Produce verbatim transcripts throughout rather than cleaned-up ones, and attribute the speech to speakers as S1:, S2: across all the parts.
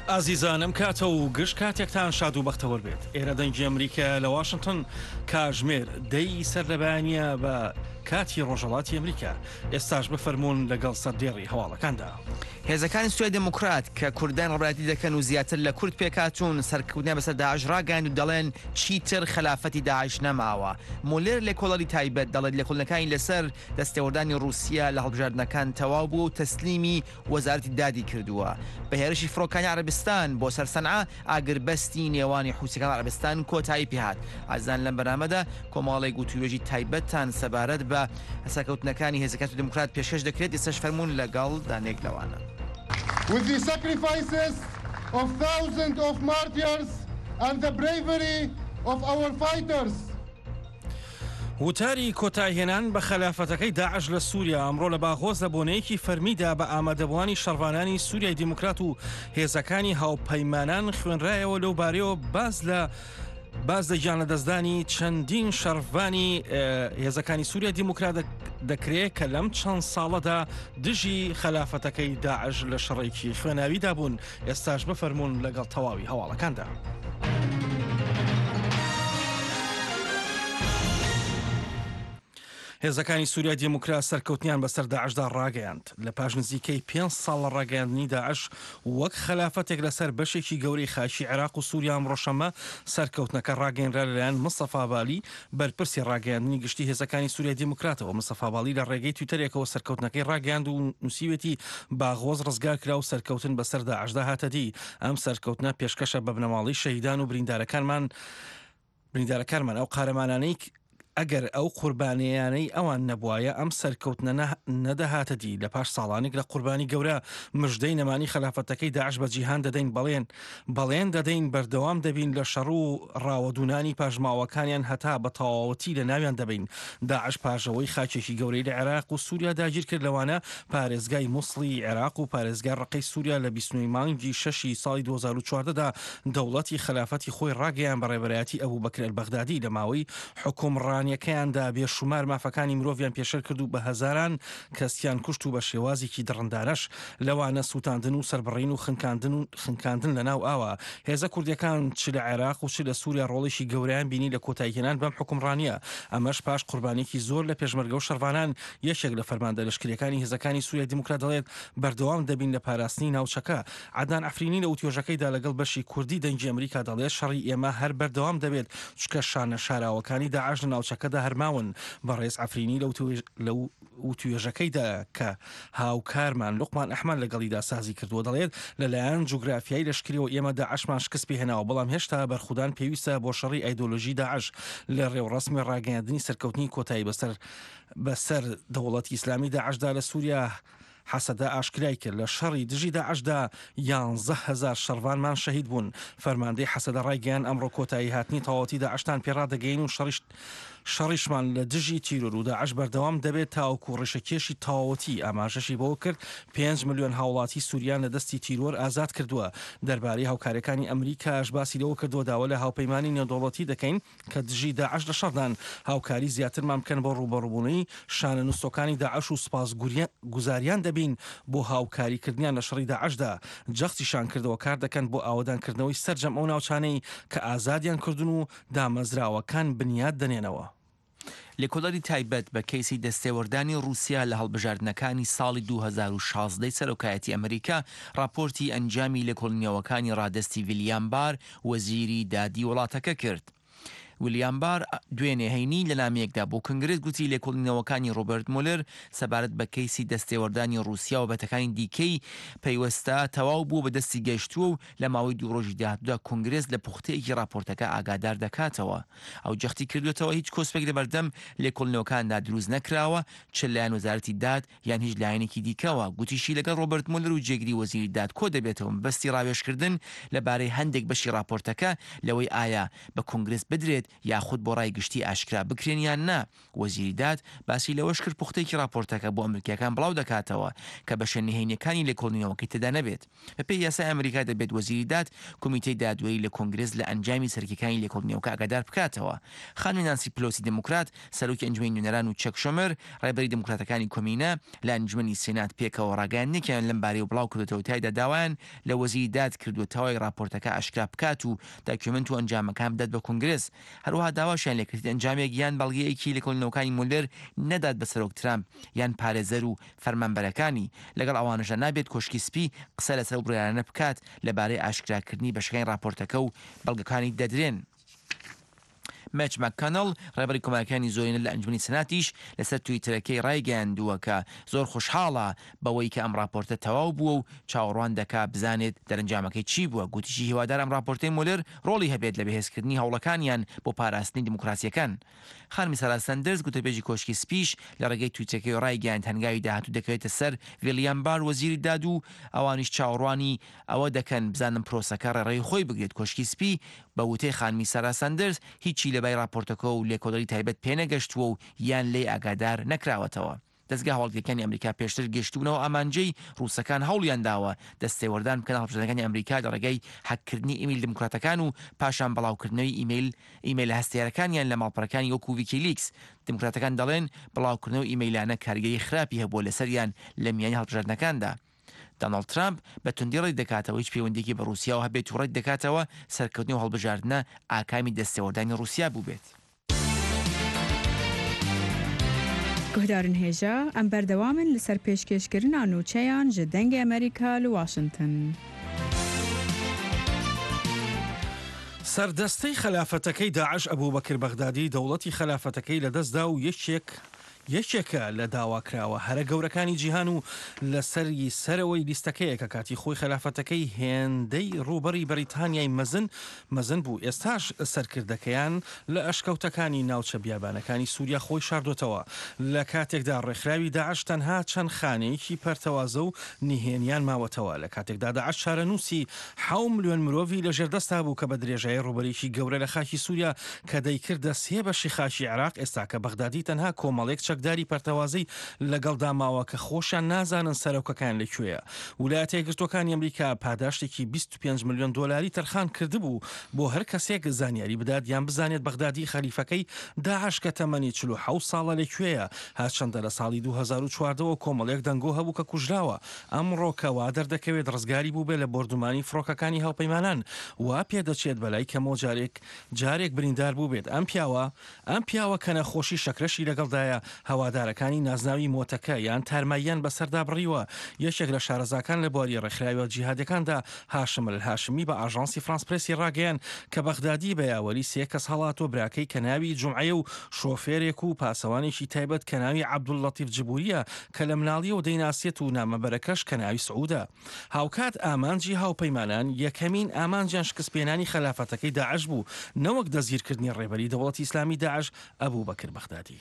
S1: ئازیزانم کاتە و گشت کاتێکتان شاد و بەختەوە بێت. ئێرە دەنگی ئەمریکا لە واشنگتن کاژمێر دەی سەرلەبانیە بە کاتی ڕۆژهەڵاتی ئەمریکا. ئێستاش بفەرمونون لەگەڵ سەردێڕی هەواڵەکاندا.
S2: هێزەکانی سوێ دموکرات کە کوردان ڕێبەتی دەکەن و زیاتر لە کورد پێکاتون سەرکەوتنیان بەسەر داعش ڕاگەاند و دەڵێن چیتر خلافەتی داعش نەماوە. مولێر لێکۆڵەری تایبەت دەڵێت لێکۆڵینەکانی لەسەر دەستێوەردانی رووسیا لە هەڵبژاردنەکان تەواو بوو و تەسلیمی وەزارەتی دادی کردووە. بە هێرشی فڕۆکانی عەرەبستان بۆ سەر سەنعا ئاگربەستی نێوانی حوسیەکان عەرەبستان کۆتایی پێهات. ئازان لەم بەرنامەدا کۆمەڵی گوتووێژی تایبەتتان سەبارەت بە هەساکەوتنەکانی هێزەکانی دموکرات پێشکەش دەکرێت. ئێستاش فەرموون لەگەڵ دانێک لەوانە.
S3: With the sacrifices of thousands of martyrs and the bravery of our fighters.
S1: وتاری کۆتایهێنان بە خلافەتەکەی داعش لە سووریا ئەمڕۆ لە باغۆز لە بۆنەیەکی فەرمیدا بە ئامادەبوانی شەڕوانانی سووریای دیموکرات و هێزەکانی هاوپەیمانان خوێنرایەوە لەو بارەیەوە باز لە باز دەگیان لە دەستدانی چەندین شەڕڤانی هێزەکانی سووریا دیموکرات دەکرێت کە لەم چەند ساڵەدا دژی خلافەتەکەی داعش لە شەڕێکی خوێناویدا بوون. ئێستاش بفەرمونون لەگەڵ تەواوی هەواڵەکاندا. هێزەکانی سووریا دیموکرات سەرکەوتنیان بەسەر داعشدا ڕاگەیاند. لە پاش نزیکەی پێنج ساڵ لە ڕاگەیاندنی داعش وەک خلافەتێک لەسەر بەشێکی گەورەی خاشی عێراق و سووریا ئەمڕۆشەمە سەرکەوتنەکە ڕاگەیەنرا لەلایەن مستەفا بالی بەرپرسی ڕاگەیاندنی گشتی هێزەکانی سووریا دیموکراتەوە. مستەفا بالی لە ڕێگەی تویتەرێکەوە سەرکەوتنەکەی ڕاگەیاند و نووسیوێتی باغۆز ڕزگار کرا و سەرکەوتن بەسەر داعشدا هاتە دی. ئەم سەرکەوتنە پێشکەشە بە بنەماڵی شەهیدان و بریندارەکانمان بریندارەکانمان ئەو قارەمانانەی ئەگەر ئەو قوربانیانەی ئەوان نەبوایە ئەم سەرکەوتنە نەدەهاتە دی. لە پاش ساڵانێک لە قوربانی گەورە مژدەی نەمانی خلافەتەکەی داعش بە جیهان دەدەین بەڵێن بەڵێن دەدەین بەردەوام دەبین لە شەڕ و ڕاوەدونانی پاژماوەکانیان هەتا بە تەواوەتی لە ناویان دەبین. داعش پاژەوەی خاچێکی گەورەی لە عێراق و سووریا داگیر کرد، لەوانە پارێزگای مووسڵی عێراق و پارێزگای ڕقەی سووریا لە بیست و نۆی مانگی شەشی ساڵی دوو هەزار و چواردەدا دەوڵەتی خلافەتی خۆی ڕاگەیان بە ڕێبەرایەتی ئەبوو بەکر ئەلبەغدادی لە ماوەی حکومڕانیەکەیاندا بێشومار مافەکانی مرۆڤیان پێشەر کرد و بە هەزاران کەسیان کوشت و بە شێوازێکی دڕندانەش لەوانە سووتاندن و سەربڕین و خنکاندن و خنکاندن لەناو ئاوە. هێزە کوردیەکان چ لە عێراق و چ لە سووریا ڕۆڵێکی گەورەیان بینی لە کۆتایهێنان بەم حکومڕانیە. ئەمەش پاش قوربانێکی زۆر لە پێشمەرگە و شەڕوانان یەکێک لە فەرماندە لەشکریەکانی هێزەکانی سووریا دیموکرات دەڵێت بەردەوام دەبین لە پاراستنی ناوچەکە. عەدنان ئەفرینی لە وتوێژەکەیدا لەگەڵ بەشی کوردی دەنگی ئەمریکا دەڵێت شەڕی ئێمە هەر بەردەوام دەبێت چکە شانە شاراوەکانی داعش لە ناوچەکەدا هەرماون. بەڕێز ئەفرینی لەو توێژەکەیدا کە هاوکارمان لوقمان ئەحمەد لەگەڵیدا سازی کردووە دەڵێت لەلایەن جوگرافیایی لەشکریەوە ئێمە داعشمان شکست پێهێناوە، بەڵام هێشتا بەرخودان پێویستە بۆ شەڕی ئایدۆلۆژی داعش لە ڕێوڕسمی ڕاگەیاندنی سەرکەوتنی کۆتایی بەسەر بەسەر دەوڵەتی ئیسلامی داعشدا لە سووریا حەسەدا ئاشکرای کرد. لە شەڕی دژی داعشدا یانزە هەزار شەڕوانمان شەهید بوون. فەرماندەی حەسەدە ڕایگەیان ئەمڕۆ کۆتایی هاتنی تەواوەتی داعشتان پێڕادەگەین و شەڕیش شەڕیشمان لە دژی تیرۆر و داعش بەردەوام دەبێت تاوەکو ڕێشەکێشی تەواوەتی. ئاماژەشی بۆ کرد پێنج ملیۆن هاوڵاتی سووریان لە دەستی تیرۆر ئازاد کردووە. دەربارەی هاوکارەکانی ئەمریکاش باسی لەوە کردووە داوا لە هاوپەیمانی نێودەوڵەتی دەکەین کە دژی داعش لە شەڕدان هاوکاری زیاترمان بکەن بۆ ڕوبەڕووبوونی شانە نووسەکانی داعش و سوپاس گوزاریان دەبین بۆ هاوکاریکردنیان لە شەڕی داعشدا. جەختیشان کردەوە کار دەکەن بۆ ئاوەدانکردنەوەی سەرجەم ئەو ناوچانەی کە ئازادیان کردن و دامەزراوەکان بنیاد دەنێنەوە.
S2: لێکۆڵەری تایبەت بە کەیسی دەستێوەردانی رووسیا لە هەڵبژاردنەکانی ساڵی دوو هەزار و شازدە سەرۆکایەتی ئەمریکا راپۆرتی ئەنجامی لێکۆڵینەوەکانی ڕادەستی ویلیام بار وەزیری دادی وڵاتەکە کرد. ویلیام بار دوێنێ هەینی لە نامەیەکدا بۆ کنگرێت گوتی لێکۆڵینەوەکانی ڕۆبرت مولر سەبارەت بە کەیسی دەستێوەردانی رووسیا و بەتەکانی دیکەی پەیوەستە تەواو بوو بە دەستی گەشتووە و لە ماوەی دوو ڕۆژی داهاتوودا کنگرێس لە پوختەیەکی راپۆرتەکە ئاگادار دەکاتەوە. ئەو جەختی کردوێتەوە هیچ کۆسپێک لە بەردەم لێکۆڵینەوەکاندا دروست نەکراوە چ لایەن وەزارەتی داد یان هیچ لایەنێکی دیکەوە. گوتیشی لەگەڵ ڕۆبرت مولر و جێگری وەزیری داد کۆ دەبێتەوە بەستی ڕاوێژکردن لەبارەی هەندێک بەشی راپۆرتەکە لەوەی ئایا بە کنگرێس بدرێت بێت یاخود بۆ ڕای گشتی ئاشکرا بکرێن یان نا. وەزیری داد باسی لەوەش کرد پوختەیەکی راپۆرتەکە بۆ ئەمریکیەکان بڵاو دەکاتەوە کە بەشە نهێنیەکانی لێکۆڵینەوەکەی تێدا نەبێت. بەپێی یاسای ئەمریکا دەبێت وەزیری داد کۆمیتەی دادوەری لە کۆنگرس لە ئەنجامی سەرکیەکانی لێکۆڵینەوەکە ئاگادار بکاتەوە. خانمی نانسی پلۆسی دموکرات سەرۆکی ئەنجومەی نوێنەران و چەک شۆمەر ڕێبەری دموکراتەکانی کۆمینە لە ئەنجومەنی سێنات پێکەوە ڕاگەیاندنێکیان لەم بارەی بڵاو کردوێتەوە تایدا داوایان لە وەزیری داد کردوێتەوەی راپۆرتەکە ئاشکرا بکات و داکیومنت و ئەنجامەکان بدات بە کۆنگرس. هەروەها داواشیان لێکردی ئەنجامێک یان بەڵگەیەکی لێکۆڵینەوەکانی مولەر نەدات بە سەرۆک ترامپ یان پارێزەر و فەرمانبەرەکانی. لەگەڵ ئەوانەشە نابێت کۆشکی سپی قسە لەسەر بڕیارانە بکات لەبارەی ئاشکراکردنی بەشەکانی راپۆرتەکە و بەڵگەکانی دەدرێن. مەچ مەککەنڵ ڕێبەری کۆمارەکانی زۆرینە لە ئەنجومەنی سەناتیش لەسەر تویترەکەی ڕایگەیاندووە کە زۆر خۆشحاڵە بەوەی کە ئەم راپۆرتە تەواو بووە و چاوەڕوان دەکا بزانێت دەرەنجامەکەی چی بووە. گوتیشی هیوادار ئەم راپۆرتەی مولەر ڕۆڵی هەبێت لە بەهێزکردنی هەوڵەکانیان بۆ پاراستنی دیموکراسیەکان. خانمی سارا سەندەرز گوتەبێژی کۆشکی سپیش لە ڕێگەی تویترەکەی ڕایگەیاند هەنگاوی داهاتوو دەکەوێتە سەر ویلیام بار وەزیری داد و ئەوانیش چاوەڕوانی ئەوە دەکەن بزانم پرۆسەکە ڕێڕەوی خۆی بگرێت. کۆشکی سپی بە وتەی خانمی سارا سەندەرز هیچی لەبای راپۆرتەکە و لێکۆڵەری تایبەت پێنەگەشتووە و یان لێ ئاگادار نەکراوەتەوە. دەستگا هەوڵگرەکانی ئەمریکا پێشتر گەشتبوونەوە ئامانجەی ڕووسەکان هەوڵیان داوە دەستێوەردان بکەن هەڵبژاردنەکانی ئەمریکا لە ڕێگەی حەکردنی ئیمیل دموکراتەکان و پاشان بەڵاوکردنەوەی ئیمیل ئیمیل هەستیارەکانیان لە ماڵپەڕەکانی وەکو ویکیلیکس. دموکراتەکان دەڵێن بڵاوکردنەوە ئیمیلانە کارگەری خراپی هەبووە لەسەریان لە میانی هەڵبژاردنەکاندا. دۆناڵد ترامپ بە توندی ڕێی دەکاتەوە هیچ پەیوەندێکی بە رووسیا و هەبێت و ڕێت دەکاتەوە سەرکەوتنی و هەڵبژاردنە ئاکامی دەستێوەردانی رووسیا بوو بێت.
S4: گهدارن هێژە ئەم بەردەوامن لەسەر پێشکەشکردنا نوچەیان ji dengê ئەمریکا لە واشنگتن.
S1: سەردەستەی خەلافەتەکەی داعش ئەبوو بەکر بەغدادی دەوڵەتی خەلافەتەکەی لەدەستدا و یەکێک یەکێکە لە داواکراوە هەرە گەورەکانی جیهان و لەسەری سەرەوەی لیستەکەیە کە کاتی خۆی خەلافەتەکەی هێندەی ڕوبەری بەریتانیای مەزن مەزن بوو. ئێستاش سەرکردەکەیان لە ئەشکەوتەکانی ناوچە بیابانەکانی سووریا خۆی شاردوتەوە. لە کاتێکدا ڕێکخراوی داعش تەنها چەند خانەیەکی پەرتەوازە و نهێنیان ماوەتەوە. لە کاتێکدا داعش چارەنووسی حەو ملیۆن مرۆڤی لە ژێردەستا بوو کە بە درێژایی ڕوبەرێکی گەورە لە خاکی سووریا کە دەیکردە سێ بەشی خاکی عێراق. ئێستا کە بەغدادی تەنها کۆمەڵێک چەکداری پەرتەوازەی لەگەڵ داماوە کە خۆشیان نازانن سەرۆکەکان لەکوێیە. ویلایەتە یەکگرتووەکانی ئەمریکا پاداشتێکی بیست و پێنج ملیۆن دۆلاری تەرخان کردبوو بۆ هەر کەسێک زانیاری بدات یان بزانێت بەغدادی خەلیفەکەی داعش کە تەمەنی چل و حەوت ساڵە لەکوێیە. هەرچەندە لە ساڵی دوو هەزار و چواردەوە کۆمەڵێک دەنگۆ هەبوو کە کوژراوە. ئەمڕۆکەوا دەردەکەوێت ڕزگاری بوو بێ لە بردومانی فڕۆکەکانی هاوپەیمانان. وا پێدەچێت بەلای کەمەوە جارێک جارێک بریندار بوو بێت. ئەم پیاوە ئەم پیاوە کە نەخۆشی شەکرەشی لەگەڵدایە هەوادارەکانی نازناوی مۆتەکە یان تارماییان بەسەردا بڕیوە. یەکێک لە شارەزاکان لە بواری ڕێکخراوی جیهادەکاندا هاشم الهاشمی بە ئاژانسی فرانس پرسی ڕاگەیان کە بەغدادی بە یاوەری سێ کەس هەڵاتۆ براکەی کە ناوی جومعەیە و شۆفێرێک و پاسەوانێکی تایبەت کە ناوی عەبدوڵڵەتیف جبوریە کە لە مناڵیەوە دەیناسێت و نامەبەرەکەش کە ناوی سعودە. هاوکات ئامانجی هاوپەیمانان یەکەمین ئامانجیان شکستپێنانی خەلافەتەکەی داعش بوو نەوەک دەزگیرکردنی ڕێبەری دەوڵەتی ئیسلامی داعش ئەبوو بەکر بەغدادی.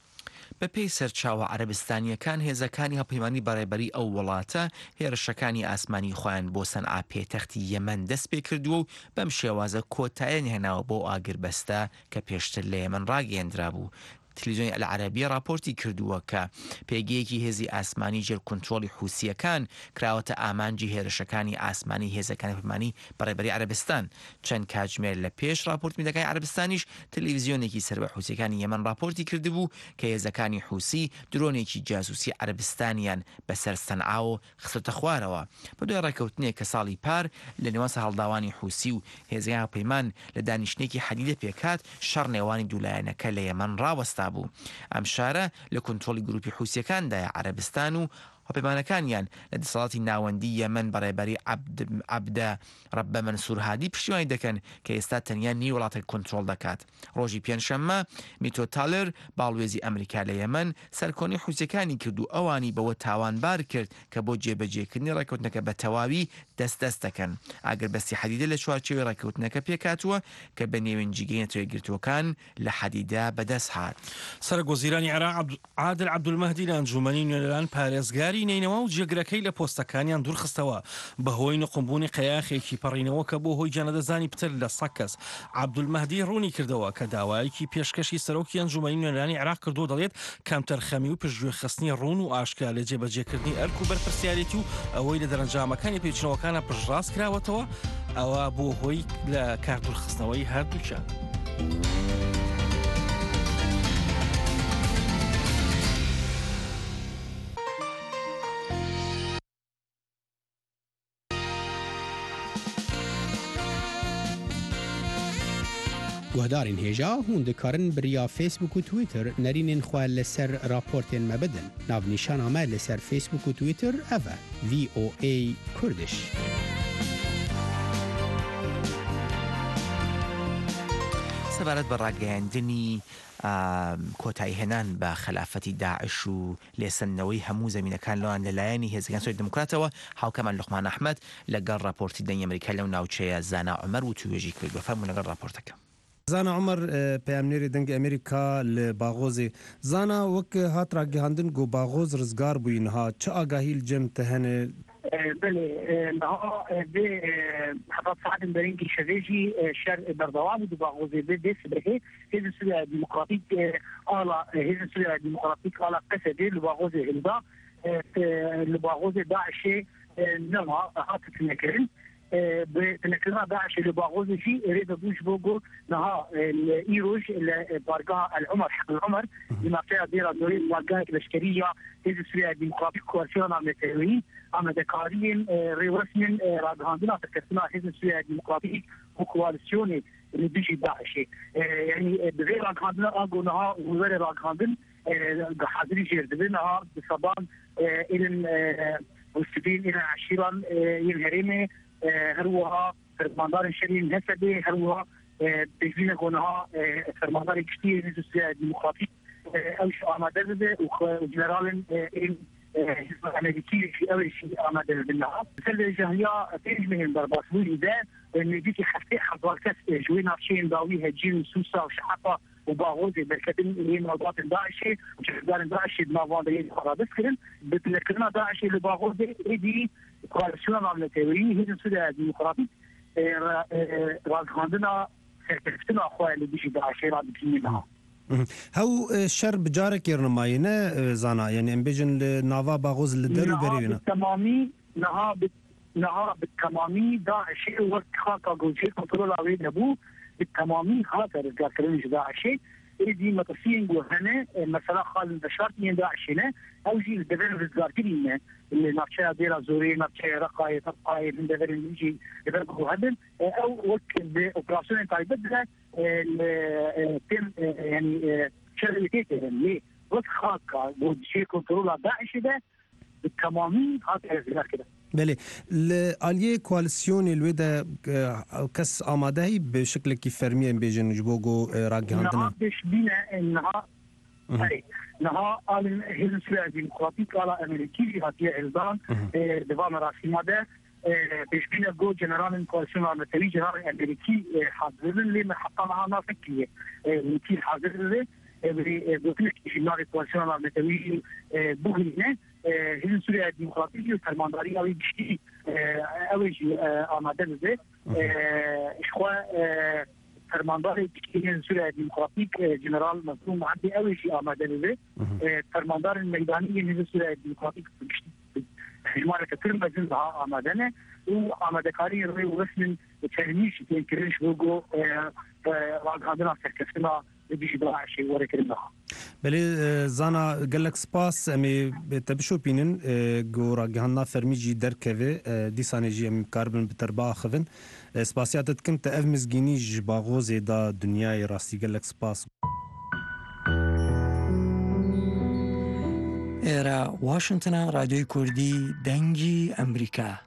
S2: بەپێی سەرچاوە عەرەبستانیەکان هێزەکانی هەڵپەیمانی بەڕێبەری ئەو وڵاتە هێرشەکانی ئاسمانی خۆیان بۆ سەنعا پێتەختی یەمەن دەست پێ کردووە و بەم شێوازە کۆتاییان هێناوە بۆ ئاگربەستە کە پێشتر لە یەمەن ڕاگەیەندرا بوو. تلویزیۆنی ئەلعەرەبیە راپۆرتی کردووە کە پێگەیەکی هێزی ئاسمانی ژێر کۆنتڕۆڵی حوسیەکان کراوەتە ئامانجی هێرشەکانی ئاسمانی هێزەکانی هەڵپەیمانی بەڕێبەری عەرەبستان. چەند کاتژمێر لە پێش راپۆرت میدیاکانی عەرەبستانیش تلویزیۆنێکی سەربە حوسیەکانی یەمەن راپۆرتی کردبوو کە هێزەکانی حوسی درۆنێکی جاسوسی عەرەبستانیان بەسەر سەنعا و خستە خوارەوە. بە دوای ڕێکەوتنێک کە ساڵی پار لە نێوان هەڵداوانی حوسی و هێزەکانی هەڵپەیمان لە دانیشتێکی حەدیدە پێکات شەڕ نێوانی دوولایەنەکە لە یەمەن ڕاوەستا بوو. ئەم شارە لە کۆنتڕۆڵی گروپی حوسیەکاندایە عەرەبستان و هەڵپەیمانەکانیان لە دەسەڵاتی ناوەندی یەمەن بەڕێبەری عەبدە ڕەبە مەنسوور هادی پشتیوانی دەکەن کە ئێستا تەنیا نی وڵاتێک کۆنتڕۆڵ دەکات. ڕۆژی پێنجشەممە میتۆ تالر باڵوێزی ئەمریکا لە یەمەن سەرکۆنی حوسیەکانی کرد و ئەوانی بەوە تاوانبار کرد کە بۆ جێبەجێکردنی ڕێکەوتنەکە بە تەواوی دەست دەست دەکەن. ئاگربەستی حەدیدە لە چوارچێوەی ڕێکەوتنەکە پێکاتووە کە بە نێوێنجیگەی نەتەوەیەکگرتووەکان لە حەدیدا بەدەست هات.
S1: سەرۆکوەزیرانی عێراق عادل عەبدولمەهدی لە ئەنجومەنی نوێنەران پارێزگاری ئاماری نینەوە و جێگرەکەی لە پۆستەکانیان دوورخستەوە بەهۆی نقمبوونی قەیاخێکی پەڕینەوە کە بۆ هۆی جانەدەزانی پتر لە سەد کەس. عەبدولمەهدی ڕوونی کردەوە کە داوایەکی پێشکەشی سەرۆکی ئەنجومەنی نوێنەرانی عێراق کردو دەڵێت کەمتەرخەمی و پشتگوێخستنی ڕوون و ئاشکرا لە جێبەجێکردنی ئەرک و بەرپرسیارەتی و ئەوەی لە دەرەنجامەکانی پێچنەوەکانە پشتڕاست کراوەتەوە ئەوە بۆ هۆی لە کاردوورخستنەوەی هەردووچان.
S5: guhdarên hêja hûn dikarin biriya Facebook û Twitter nerînên xwe li ser raportên me bidin. Navnîşana me li ser Facebook û Twitter ev e V O A Kurdish.
S2: سەبارەت بە ڕاگەیاندنی کۆتایهێنان بە خلافەتی داعش و لێسەندنەوەی هەموو زەمینەکان لەوان لەلایەنی هێزەکان سۆی دموکراتەوە هاوکەمان لوقمان ئەحمەد لەگەڵ راپۆرتی دەنگی ئەمریکا لەو ناوچەیە زانا عومەر و توێژی کردووە. فەرموو لەگەڵ راپۆرتەکە.
S6: زانا عمر پەیامنێری دەنگی ئەمریکا لە باغۆزێ زانا وەک هات ڕاگەیاندن گۆ باغۆز ڕزگار بووینها چه ئاگاهی لە جێمتە هەنێ؟
S7: بله نها به حضرت سعد برنگی شویجی شر بردوام دو باغوزی به دست بهه هیز سویا دموکراتیک آلا هیز سویا دموکراتیک آلا قصدی لباغوزی هلدا لباغوزی داعشی نما هات تنکرین بتنكرنا داعش اللي باغوزي شيء يريد بوش بوجو نها الايروج بارقا العمر حق العمر لما فيها ديرا دوري بارقا الاشكريه هذه السوريه الديمقراطيه كواليسيون عم يتهوين عم دكارين ريوسمن راغاندنا تكسنا هذه السوريه الديمقراطيه وكواليسيون اللي بيجي داعش يعني بغير راغاندنا اقو نها وغير راغاندن حاضرين جيردبنها بصبان الى مستفين الى عشيرا ينهرمه هروها فرماندار شرين هسدي هروها بجينا كونها فرماندار كتير نزوسيا ديمقراطي اوش آماده بده وجنرال حزب الامريكي في اول شيء آماده بالنهار مثل الجهلية تنجمهم برباسبولي ده انه ديكي خفتي حضاركس جوين عفشين داوي هجين وسوسة وشحطة وباغوزي بالكتن اللي مرضات داعشي وشغدان داعشي بنافان دايين خرابس كرن بتنكرنا داعشي اللي باغوزي ايدي كواليسيون عمل تيوري هي السوريا الديمقراطية راغاندنا سركفتنا اخوة اللي بيجي داعشي راد بكينها
S6: هاو شر بجارك يرنماينه زانا يعني ام بيجن نافا باغوز لدر برينا
S7: تمامي نها نها بالتمامي داعشي وقت خاطا جوجي كنترول عليه نبو بالتمامي هذا رجال كلام داعشي ايدي متصين جوهنا مثلا خالد بشار من داعشنا او جي الدبر رجال كلمه اللي نفسها ديرا زوري نفسها رقايه تبقاي من دبر يجي يبرقوا هذا او وقت باوبراسيون تاع بدها تم يعني شركتين اللي وقت خاطا جوجي كنترول داعش ده بالتمامي هذا رجال كده
S6: بله الاليه كواليسيون الودا كس آماده بشكل كيف فرمي ام بيجن جبوغو راغاندنا
S7: نها بش بينا انها هاي نها قال هي السوريا الديمقراطيه قال امريكي هاتيه البان دفاع راسمه ده بش بينا جو جنرال كواليسيون المتري جنرال امريكي حاضر اللي محطمها ما فكيه المتي حاضر اللي بقول لك جنرال كواليسيون المتري بوغينا هي سوريا الديمقراطية والفرماندارية أوي بشتي أوي جي آماده بده إخوة فرمانداري بشتي هي سوريا الديمقراطية جنرال مظلوم عبدي أوي جي آماده بده فرماندار الميدانية هي سوريا الديمقراطية بشتي جمالة كثير مزنها آمادنا وآماده كاري روي ورسم تهنيش تنكرش بوجو راغاندنا سركفتنا بيجي داعش وركرناها
S6: بله زانا قالك سپاس امي تبشو بينن گورا گهنا فرميجي دركوي ديسانجي ام كاربن بتربا خفن سپاسيات كنت اف مزگيني جباغوزي دا دنياي راستي قالك سپاس
S8: ايرا واشنطن راديو كردي دنگي امريكا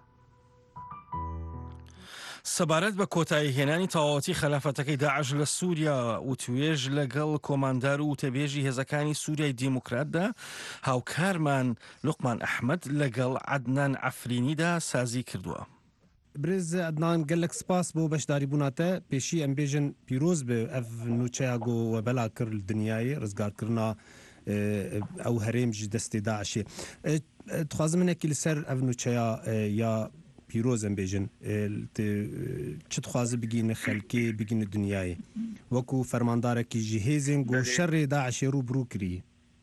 S1: سەبارەت بە کۆتاییهێنانی تەواوەتی خەلافەتەکەی داعش لە سووریا و توێژ لەگەڵ کۆماندار و تەبێژی هێزەکانی سووریای دیموکراتدا هاوکارمان لوقمان ئەحمەد لەگەڵ عەدنان عەفرینیدا سازی کردووە.
S6: برز عدنان گەلک سپاس بۆ بەشداریبووناتە پێشی ئەم بێژن پیرۆز بێ ئەف نوچەیە گۆ وەبەلا کرد دنیای ڕزگارکردنا ئەو هەرێم ji destê Daişê. تخوازم منێکی لەسەر ئەڤ نوچەیە یا پیرۆزم بێژن چ دخوازە بگینە خەلکێ بگینە دنیایê وەکو فەرماندارێکی ji hêzên goşerê Daişê rû birû kirî.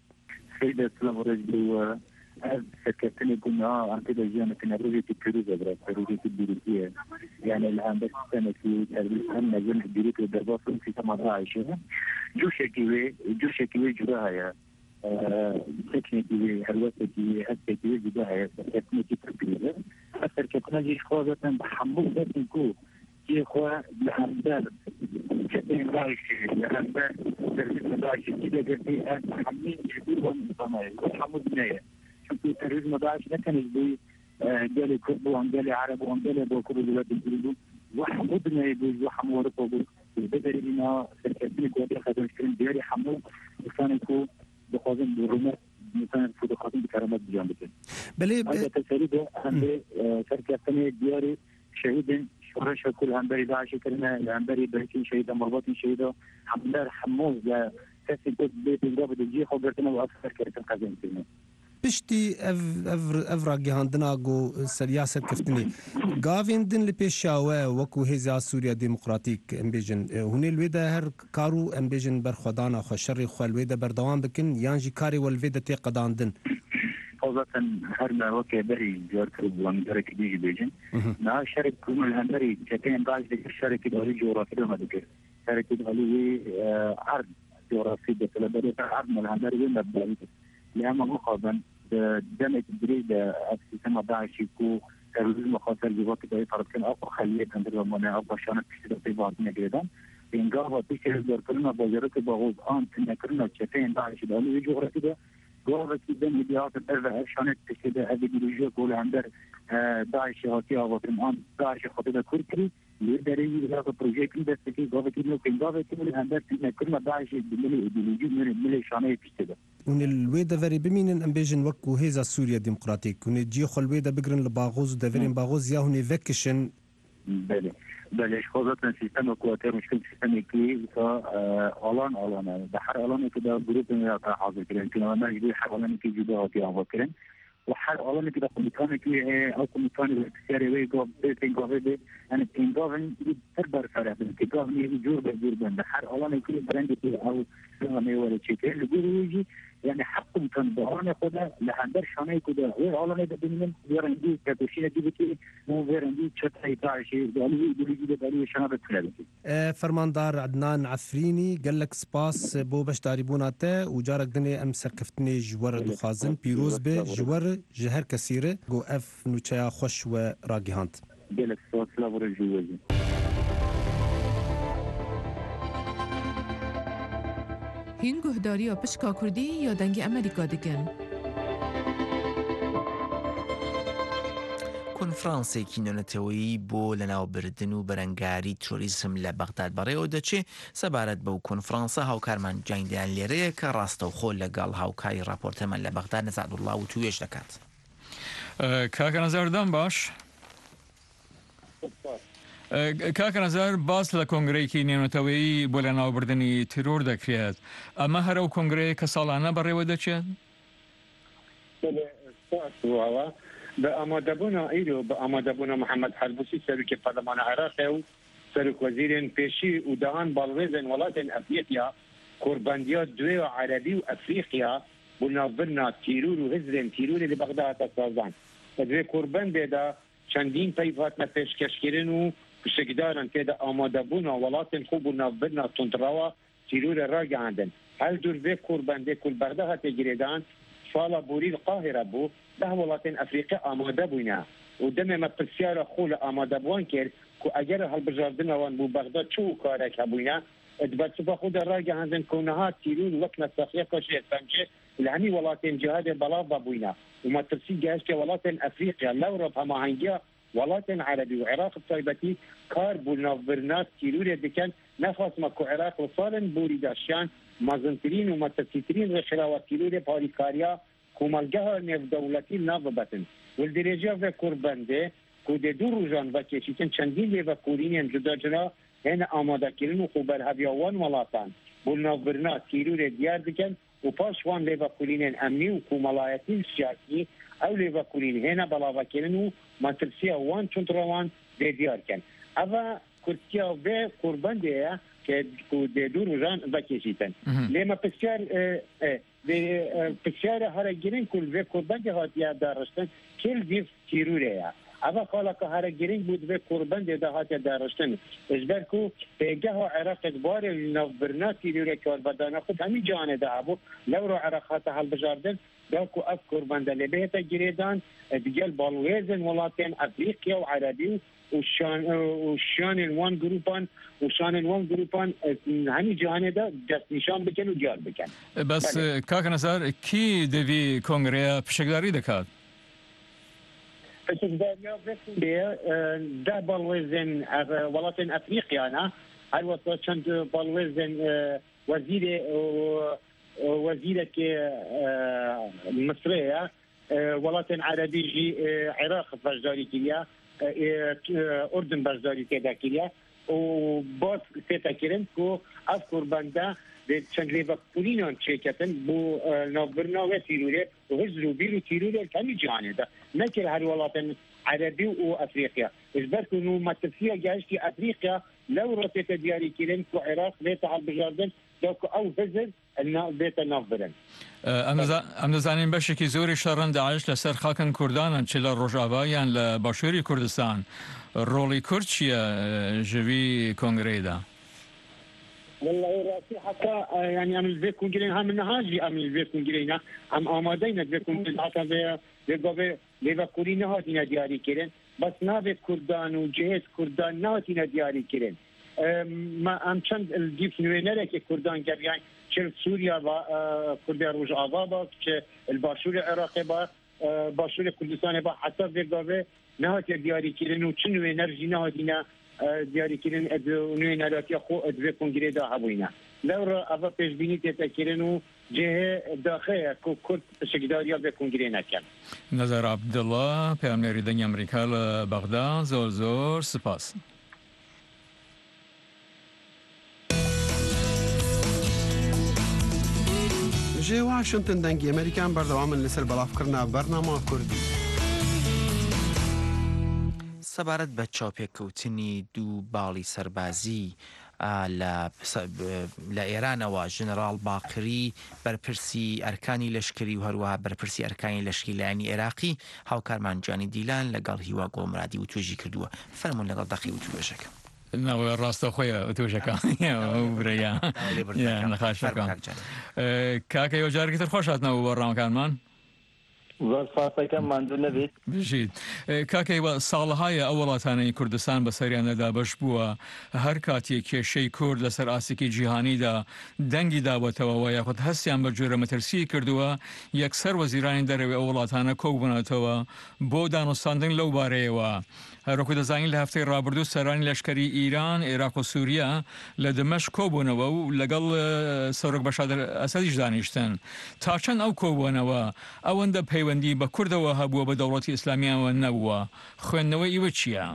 S7: از سكتني كنا عن كده جانا كنا روجي تبيروزا برا روجي تبيروزية يعني الآن بس سنة في تربية هم نجم تبيروزا الدربات في سما عايشة جو شكوي جو شكوي جراها يا سكني كوي هلوسة كوي هسه كوي جراها يا سكتني تبيروزا أكثر كتنا جيش خوازة بحمل بس نكو جي خوا لهمدار كتين عايشة لهمدار تربية عايشة كده قلتي أنا حمين جديد ومصنعي وحمد بناية شوفوا التروريزم داعش ما كانش بي قالي كرد وانقالي عرب وانقالي بوكر الولاد الجديد وحمودنا يجوز وحمود رطوبه بدري لنا سركتين كواتي خدم شكرين دياري حمود وكان يكون بخوزن بالرومات مثلا في دخاتين بكرامات بجانبتين
S6: بلي
S7: هذا تسريده عند سركتين دياري شهيدا شورش كل هنبري داعش كلمة هنبري بركين شهيدا مربوطين شهيدا حمدار حموز كاسي كنت بيت الجابة الجي خبرتنا وأكثر كرتين قزين فينا
S6: پشتی اف را گهاندنا گو سیاست کفتنی گاوین دن لپیشاوه وکو هزا سوریا دموکراتیک امبیجن هونی الویده هر کارو امبیجن برخدانا خوشر خو الویده بردوام بکن یانجی کاری والویده تی قداندن
S7: خاصة هرنا وكي بري جاركو وانجارك ديجي بيجن نا شارك كوم الهندري كتين بعد ذكر شارك دولي جغرافي ما ذكر شارك دولي عرض جغرافي دكلا بري عرض من الهندري وين نبدأ لأما مخابن دمج بريد أكسي سما داعش يكو ترويزم خاطر جوات كده يطرد كان أقوى خلية عند المناعة أقوى شانت كده في بعضنا جدا إنجاها بيشر دور كلنا بوجرات بغوز آن تنكرنا شتين داعش ده اللي يجوا كده جوات كده مديات الأربع شانت كده هذه بيجوا كل عندر داعش هاتي أوطن آن داعش خاطر كركري ليدري هذا بروجكت بس كده جوات كده كان جوات كده عندر تنكرنا داعش بالملي بيجوا من الملي شانت كده
S6: ون الويدا فري بمين امبيجن وكو هيزا سوريا ديمقراطيك ون جي خل ويدا بقرن لباغوز دفرين باغوز يا هوني فكشن
S7: بله بله خاصة سيستم كواتر مشكلة سيستم كي كا آلان آلان بحر آلان كده جروب من حاضر كرين كنا ما نجدي حر آلان كي جدا هاتي عم كرين وحر آلان كده كمكان كي أو كمكان الاختياري ويجو بيتين قابل أنا تينجافن تربر فرح تينجافن يجي جور بجور بند حر آلان كي برند كي أو سامي ولا شيء اللي يجي يعني حقهم كان بهانه خدا لهندر شانه كده غير عالمه ده بنين غيرندي كتوشينه دي بتي مو غيرندي شتاي تاعشي دالي دي دالي شنو بتفعل
S6: فرماندار عدنان عفريني قال لك سباس بو باش داريبوناته وجارك دني ام سركفتني جوار دخازن بيروز به جوار جهر كثيره جو اف نوچا خوش و راگهاند
S7: قال لك سباس لا ور جوازي
S9: هین گهداری پشکا کردی یا دنگ امریکا دکن؟
S2: کنفرانسێکی نوێنەتەوەیی بۆ لەناوبردن و بەرەنگاری تۆریزم لە بەغداد بەڕێوە دەچێ سەبارەت بەو کۆنفرانسە هاوکارمان جانگیان لێرەیە کە ڕاستەوخۆ لەگەڵ هاوکاری راپۆرتەمان لە بەغداد نەزادوڵڵا و توێژ دەکات.
S10: کاکە نەزاردان باش کاکە نەزار باس لە کۆنگرەیەکی نێونەتەوەیی بۆ لەناوبردنی تیرۆر دەکرێت ئەمە هەرە و کۆنگرەیە کە ساڵانە بەڕێوە دەچێت؟
S11: بە ئامادەبوونا ئیرۆ بە ئامادەبوونا محەممەد حەلبوسی سەرۆکی پەرلەمانە عێراقێ و سەرۆک وەزیرên پێشی و داهان باڵوێزên وڵاتên ئەفریقیا کوربەندیە دوێ و عەرەبی و ئەفریقیا بۆ ناوبرنا تیرور و هزرên تیرورê li بەغدا هاتە سازان لە دوێ کوربەندێدا چەندین پەیڤ هاتنە پێشکەشکردن و پشتگیدارن تێدا ئامادەبوونا وڵاتên خۆ بۆ ناوبرنا تونتڕەوە تیرورê ڕاگەاندن هەر دوور vê کوربەندê ku li Bexda hatê girêdan ساڵە بوری القاهرە بوو ده وڵاتên ئەفریقا ئامادە بووینە و دەمێ مە پرسیارە خۆ لە ئامادەبووان کرد ku ئەگەر هەڵبژاردنەوەن بوو بەغدا چ کارێک هەبووینە دبەچبە خۆدا ڕاگەاندن کەونەها تیرور وەک نەسەخیەکە شێرپەنجێ لە هەمی وڵاتên جیهادێ بەڵاو بەبووینە و مەترسی گەهشتێ وڵاتên ئەفریقیا لەوڕۆ هەماهەنگیە وڵاتên عەرەبی و عێراق تایبەتی کار بوو ناوبرنا تیرورێ دکەن نەخواستمە ku عێراق و ساڵên بوری داشیان مەزنترین و مەترسیترین ڕێکخراوە تیرورێ پاریکاریە کۆمەلگەها نێودەوڵەتی ناو ببەتن ولدرێژە vê کوربەندê ku dê du rojan vekêşîtin çendîn lêvekûrînên cuda cira hêne amadekirin û xûberheviya wan welatan bû navbirina tîrûrê diyar dikin û paş wan lêvekûrînên emnî û kûmelayetîn siyasî او ليفاكولين هنا بلا كينو ما ترسيا وان تشنتروان دي ديار كان افا كرتيا به قربان دي كو دي دور جان باكيشيتن لما بسيار دي بسيار هرجين كل به قربان دي هاتيا دارشتن كل ديف تيروريا افا خالق هرجين بود به قربان دي هاتيا دارشتن اجبركو بيجاه عراق بار النوبرنا تيروريا كار بدانا خد همي جانه ده ابو لو رو عراقات حل بجاردن داكو اذكر بندل بيتا جريدان ديال بالويزن ولاتين افريقيا وعربي وشان وشان الوان جروبان وشان الوان جروبان همي جهان ده دست نشان بکن و جار بکن.
S10: بس کاک نظر کی دوی کنگره پشکداری دکات؟
S11: پشکداری به ده بالویزن ولاتین افریقیا نه هر وقت چند بالویزن وزیر وزيرة مصرية ولاتن عربي جي عراق بجداري كليا أردن بجداري كذا كليا وباس سيتاكرن كو أذكر بندا چند ليفاكولينان شركتن بو نوبرنا وتيروري وغزلو بيرو تيروري كامي جاني ده نكر هر ولاتن عربي وأفريقيا إجبركو نو متفسير جاشتي أفريقيا لو رتت دياري كيرن كو عراق ليتا على بجاردن دوك أو فزل بيت النافذن.
S10: ام نزانین بشکی زوری شرن داعش لسر خاکن کردان چلا روجاوا یان لباشوری کردستان رولی کرد چیه جوی کنگره دا؟
S11: والله راسي حتى يعني عمل في كونجرين هم النهاجي عمل في كونجرين هم آمادين في كونجرين حتى في في ليفاكولين هاتينا دياري كيرن بس نافي كردان وجهات كردان نهاتينا دياري كيرن ما ام چند الجيب نوينره که کردان گریان چه سوریا و کردیا روجاوا با که الباشور عراقی با باشور کردستان با حتی وگاوه نهات دیاری کردن و چه نوینرژی نهاتینا دیاری کردن نوینراتی خو ادوی کنگره دا هبوینا لور اوا پیش بینی تیتا کردن و جه داخل کو کرد شکداریا به کنگره نکن.
S10: نظر عبدالله پیامنری دنگ امریکا لبغداد زور زور سپاس.
S5: جێ واشنگتن دەنگی ئەمریکان بەردەوامن لەسەر بەڵافکردنا بەرنامە کوردی.
S2: سەبارەت بە چاوپێککەوتنی دوو باڵی سەربازی لە ئێرانەوە ژنەراڵ باقری بەرپرسی ئەرکانی لەشکری و هەروەها بەرپرسی ئەرکانی لەشکی لایەنی عێراقی هاوکارمان جانی دیلان لەگەڵ هیوا گۆڵمرادی و توێژی کردووە فەرموون لەگەڵ دەقی و توێژەکە.
S10: ناوی ڕاستە خۆیە توێژەکە برەیە نەخاشەکان کاکە یۆ جارێکتر خۆش هاتنەوە بۆ ڕامەکانمان
S12: زۆر سپاسەکەم ماندوو نەبێت
S10: بژیت کاکەیوە ساڵەهایە ئەو وڵاتانەی کوردستان بە سەریانەدا بەش بووە هەر کاتێک کێشەی کورد لەسەر ئاسیکی جیهانیدا دەنگی دابەتەوە یاخود هەستیان بە جۆرە مەترسی کردووە یەکسەر وەزیرانی دەرەوەی ئەو وڵاتانە کۆ بوونەتەوە بۆ دانوستاندن لەو بارەیەوە هەروەکو دەزانین لە هەفتەی ڕابردوو سەرانی لەشکری ئیران عێراق و سووریا لە دمەشق کۆبوونەوە و لەگەڵ سەرۆک بەشادر ئەسەدیش دانیشتن تا چەند ئەو کۆبوونەوە ئەوەندە پەیوەندی بە کوردەوە هەبووە بە دەوڵەتی ئیسلامیانەوە نەبووە خوێندنەوەی ئیوە چییە؟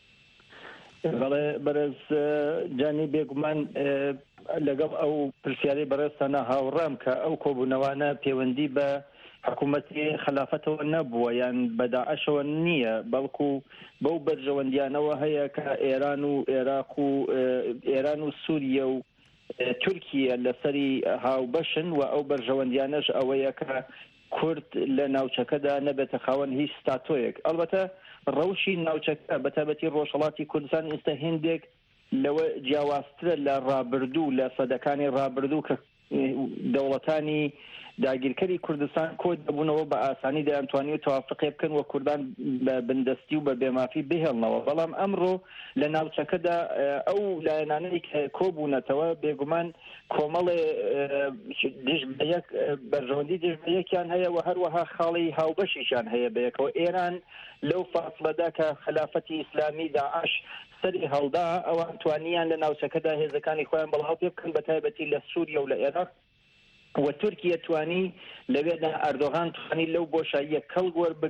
S12: بەڵێ بەرز جانی بێگومان لەگەڵ ئەو پرسیارەی بەڕێستانە هاوڕام کە ئەو کۆبوونەوانە پەیوەندی بە حکوومەتی خلافەتەوە نەبووە یان بە داعشەوە نییە بەڵکو بەو بەرژەوەندیانەوە هەیە کە ئێران و عێراق و ئێران و سووریە و تورکیە لەسەری هاوبەشن و ئەو بەرژەوەندیانەش ئەوەیە کە کورد لە ناوچەکەدا نەبێتە خاوەن هیچ ستاتۆیەک ئەلبەتە ڕەوشی ناوچەکە بەتابەتی ڕۆژهەڵاتی کوردستان ئێستا هێندێک لەوە جیاوازترە لە ڕابردوو لە سەدەکانی ڕابردوو کە دەوڵەتانی داگیرکەری کوردستان کۆ دەبوونەوە بە ئاسانی دەیانتوانی و توافقی بکەن و کوردان بە بندەستی و بە بێمافی بهێڵنەوە بەڵام ئەمڕۆ لە ناوچەکەدا ئەو لایەنانەی کە کۆبوونەتەوە بێگومان کۆمەڵێ دژبەیەک بەرژەوەندی دژبەیەکیان هەیە و هەروەها خاڵی هاوبەشیشان هەیە بەیەکەوە ئێران لەو فاصلەدا کە خلافەتی ئیسلامی داعش سەری هەڵدا ئەوان توانیان لە ناوچەکەدا هێزەکانی خۆیان بەڵاو پێ بکەن بە تایبەتی لە سووریا و لە عێراق و تورکیە توانی لەوێدا ئەردۆغان توانی لەو بۆشاییە کەڵ وەربگرێت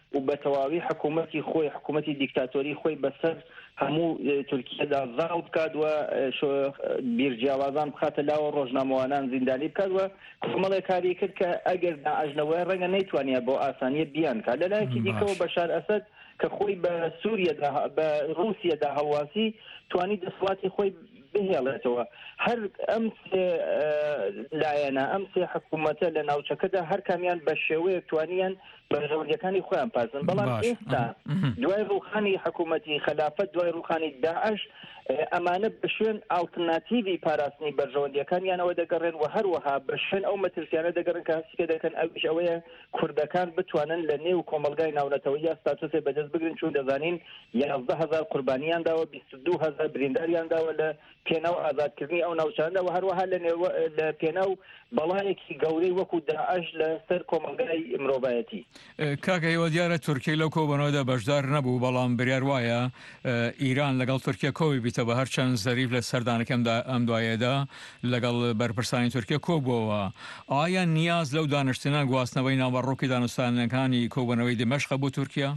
S12: و بە تەواوی حکوومەتی خۆی حکوومەتی دیکتاتۆری خۆی بەسەر هەموو تورکیەدا زاڵ بکات و بیرجیاوازان بخاتە لاوە ڕۆژنامەوانان زیندانی بکات و کۆمەڵێک کاری کرد کە ئەگەر داعشنەوەی ڕەنگە نەیتوانێت بۆ ئاسانیە بیان کات لەلایەکی دیکەەوە بەشار ئەسەد کە خۆی بە سووریەدا بە رووسیەدا هەڵواسی توانی دەسڵاتی خۆی بهێڵێتەوە هەر ئەم لایەنە ئەم سێ حکوومەتە لە ناوچەکەدا هەر کامیان بە شێوەیە توانیان بەژەوردەکانی خۆیان پازن بەڵام ئێستا دوای ڕوخانی حکوومەتی خلافەت دوای ڕوخانی داعش ئەمانە بە شوێن ئالترناتیڤی پاراستنی بەرژەوەندیەکانیانەوە دەگەڕێن و هەروەها بە شوێن ئەو مەترسیانە دەگەڕن کە هەستیکە دەکەن ئەوش ئەوەیە کوردەکان بتوانن لە نێو کۆمەلگای ناونەتەوەی یا ستاتوسێ بەدەست بگرن چون دەزانین یازدە هەزار قوربانیان داوە بیست و دوو هەزار برینداریان داوە لە پێناو ئازادکردنی ئەو ناوچاندا و هەروەها لە پێناو بەڵایەکی گەورەی وەکو داعش لەسەر کۆمەلگای مرۆڤایەتی
S10: کاکە هیوا دیارە تورکی لەو کۆبنەوەدا بەشدار نەبوو بەڵام بریار وایە ئیران لەگەڵ تورکیا کۆوی بیتەوە هەرچەند زەریف لە سەردانەکەمدا ئەم دوایەدا لەگەڵ بەرپرسانی تورکیا کۆبووەوە ئایا نیاز لەو دانیشتنە گواستنەوەی ناوەڕۆکی دانوستانەکانی کۆبنەوەی دمەشق بۆ تورکیا؟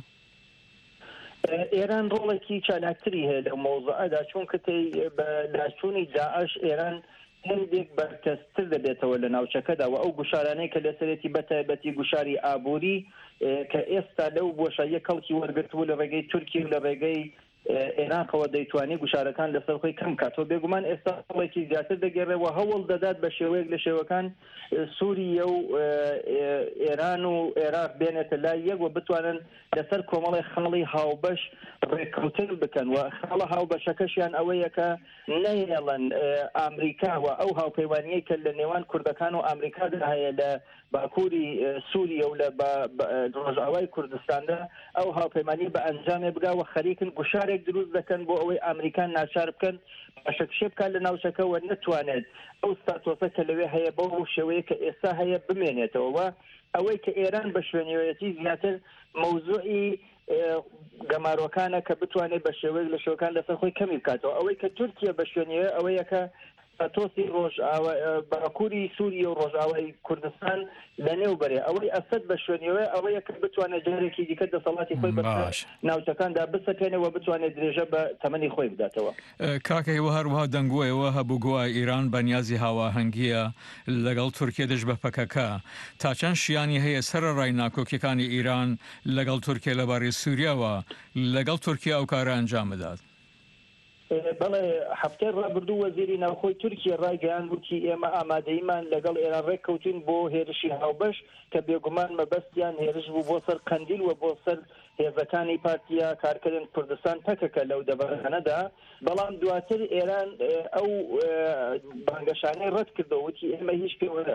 S12: ئێران ڕۆڵێکی چالاکتری هەیە لە مۆزوعەدا چونکە بە لاشوونی داعش ئێران هەندێک بەرکەستر دەبێتەوە لە ناوچەکەدا و ئەو گوشارانەی کە لەسەرەتی بەتایبەتی گوشاری ئابووری کە ئێستا لەو بۆشاییە کەڵکی وەرگرتووە لە ڕێگەی تورکی و لە ڕێگەی عێراقەوە دەیتوانی گوشارەکان لەسەر خۆی کەم کاتەوە بێگومان ئێستا هەڵێکی زیاتر دەگەڕێەوە هەوڵ دەدات بە شێوەیەک لە شێوەکان سووریە و ئێران و عێراق بێنێتە لای یەک و بتوانن لەسەر کۆمەڵی خەڵی هاوبەش ڕێککەوتن بکەن و خەڵە هاوبەشەکەشیان ئەوەیە کە نەیێڵن ئامریکا و ئەو هاوپەیوانیەی کە لە نێوان کوردەکان و ئامریکادا هەیە لە باکووری سووریە و لە ڕۆژئاوای کوردستاندا ئەو هاوپەیمانی بە ئەنجامێ بگاوە خەریکن گوشارێک دروست دەکەن بۆ ئەوەی ئامریکان ناچار بکەن بەشەکشێ بکات لە ناوچەکەەوە نتوانێت ئەو ستاتۆسە کە لەوێ هەیە بەو شێوەیە کە ئێستا هەیە بمێنێتەوە ئەوەی کە ئێران بە شوێنیوەتی زیاتر مەوزوعی گەماروەکانە کە بتوانێت بە شێوەیەک لە شێوەکان لەسەر خۆی کەمی بکاتەوە ئەوەی کە تورکیا بە شوێنیوە ئەوەیە کە تۆسی ڕۆژ باکووری سووریە و ڕۆژئاوای کوردستان لە نێو بەرێ ئەوەی ئەسد بە شوێنیوە ئەوەیە کە بتوانێت جارێکی دیکە دەسەڵاتی خۆی بە ناوچەکاندا بسەکەنەوە بتوانێت درێژە بە تەمەنی خۆی بداتەوە
S10: کاکەیەوە هەروەها دەنگووەوە هەبوو گوای ئیران بەنیازی هاواهەنگیە لەگەڵ تورکیا دەش بە پەکەکە تا چەند شیانی هەیە سەرڕای ناکۆکیەکانی ئیران لەگەڵ تورکیا لەبارەی سووریاوە لەگەڵ تورکیا ئەو کارە ئەنجام بدات
S12: بەڵێ هەفتەی ڕابردوو وەزیری ناوخۆی تورکیا ڕایگەیان وتی ئێمە ئامادەیمان لەگەڵ ئێران ڕێککەوتین بۆ هێرشی هاوبەش کە بێگومان مەبەستیان هێرش بوو بۆ سەر قەندیل و بۆ سەر هێزەکانی پارتیا کارکردن کوردستان پەکەکە لەو دەبارانەدا بەڵام دواتر ئێران ئەو بانگەشانەی ڕەت کردەوە وتی ئێمە هیچ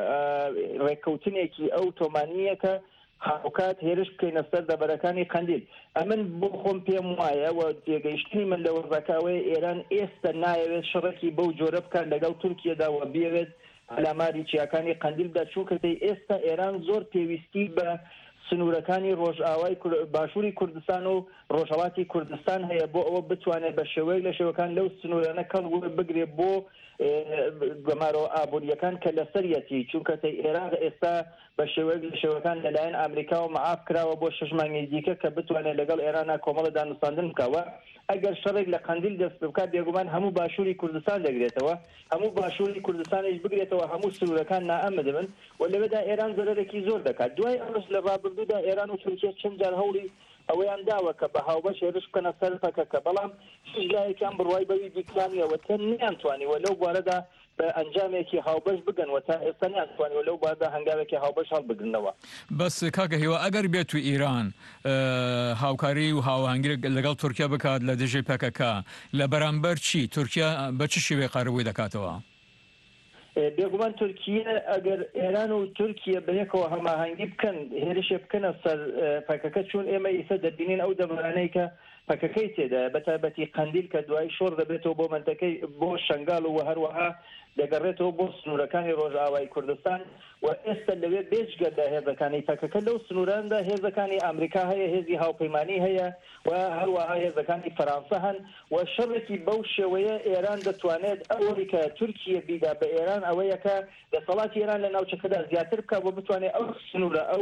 S12: ڕێککەوتنێکی ئەو تۆمانیە کە هاوکات هێرش بکەینە سەر دەبەرەکانی قەندیل ئەمن بۆ خۆم پێم وایە و تێگەیشتنی من لە وەرزەکەوەی ئێران ئێستا نایەوێت شڕێکی بەو جۆرە بکات لەگەڵ تورکیەدا و بێوێت هەلاماری چیاکانی قەندیلدا چووکە ئێستا ئێران زۆر پێویستی بە سنوورەکانی ڕۆژئاوای باشووری کوردستان و ڕۆژهەڵاتی کوردستان هەیە بۆ ئەوە بتوانێت بە شێوەیەک لە شێوەکان لەو سنوورانە کەڵ بگرێت بۆ گەمارەوە ئابوووریەکان کە لەسەرەتی چونکە عێراق ئێستا بە شێوەیەک لە شێوەکان لەلایەن ئەمریکا و معاف کراوە بۆ شەش مانگی دیکە کە بتوانێت لەگەڵ ئێرانە کۆمەڵە دانوستاندن بکەوە ئەگەر شەڕێک لە قەندیل دەست بکات بێگومان هەموو باشووری کوردستان دەگرێتەوە هەموو باشووری کوردستانیش بگرێتەوە هەموو سنوورەکان نائەمن دەبن و لەوێدا ئێران زەرەرێکی زۆر دەکات دوای ئەمەش لە ڕابردوودا ئێران و تورکیا چەند جار هەوڵی ئەوەیان داوە کە بە هاوبەش هێرش بکەنە سەر پەکەکە بەڵام هیچ لایەکیان بڕوای بەوی دیکرانیەوە تەن نیانتوانیوە لەو بوارەدا بە ئەنجامێکی هاوبەش بگەن و تا ئێستا نیانتوانیوە لەو بارەدا هەنگاوێکی هاوبەش هەڵبگرنەوە
S10: بەس کاکە هیوا ئەگەر بێت و ئیران هاوکاری و هاوهەنگی لەگەڵ تورکیا بکات لە دژەی پەکەکە لە بەرامبەر چی تورکیا بە چ شێوەیە قەرەبووی دەکاتەوە
S12: بێگومان تورکیە ئەگەر ئێران و تورکیە بەیەکەوە هەماهەنگی بکەن هێرشێ بکەنە سەر پەکەکە چون ئێمە ئیسە دەبینین ئەو دەبارانەی کە پەکەکەی تێدا بەتایبەتی قەندیل کە دوای شۆڕ دەبێتەوە بۆ منتەکەی بۆ شنگال و هەروەها دەگەڕێتەوە بۆ سنوورەکانی ڕۆژئاوای کوردستان و ئێستا لەوێ بێجگەدا هێزەکانی پەکەکە لەو سنووراندا هێزەکانی ئەمریکا هەیە هێزی هاوپەیمانی هەیە و هەروەها هێزەکانی فەرانسە هەن و شەڕێکی بەو شێوەیە ئێران دەتوانێت ئەوەی کە تورکیە بیدا بە ئێران ئەوەیە کە دەسەڵاتی ئێران لە ناوچەکەدا زیاتر بکات بۆ بتوانێت ئەو سنوورە ئەو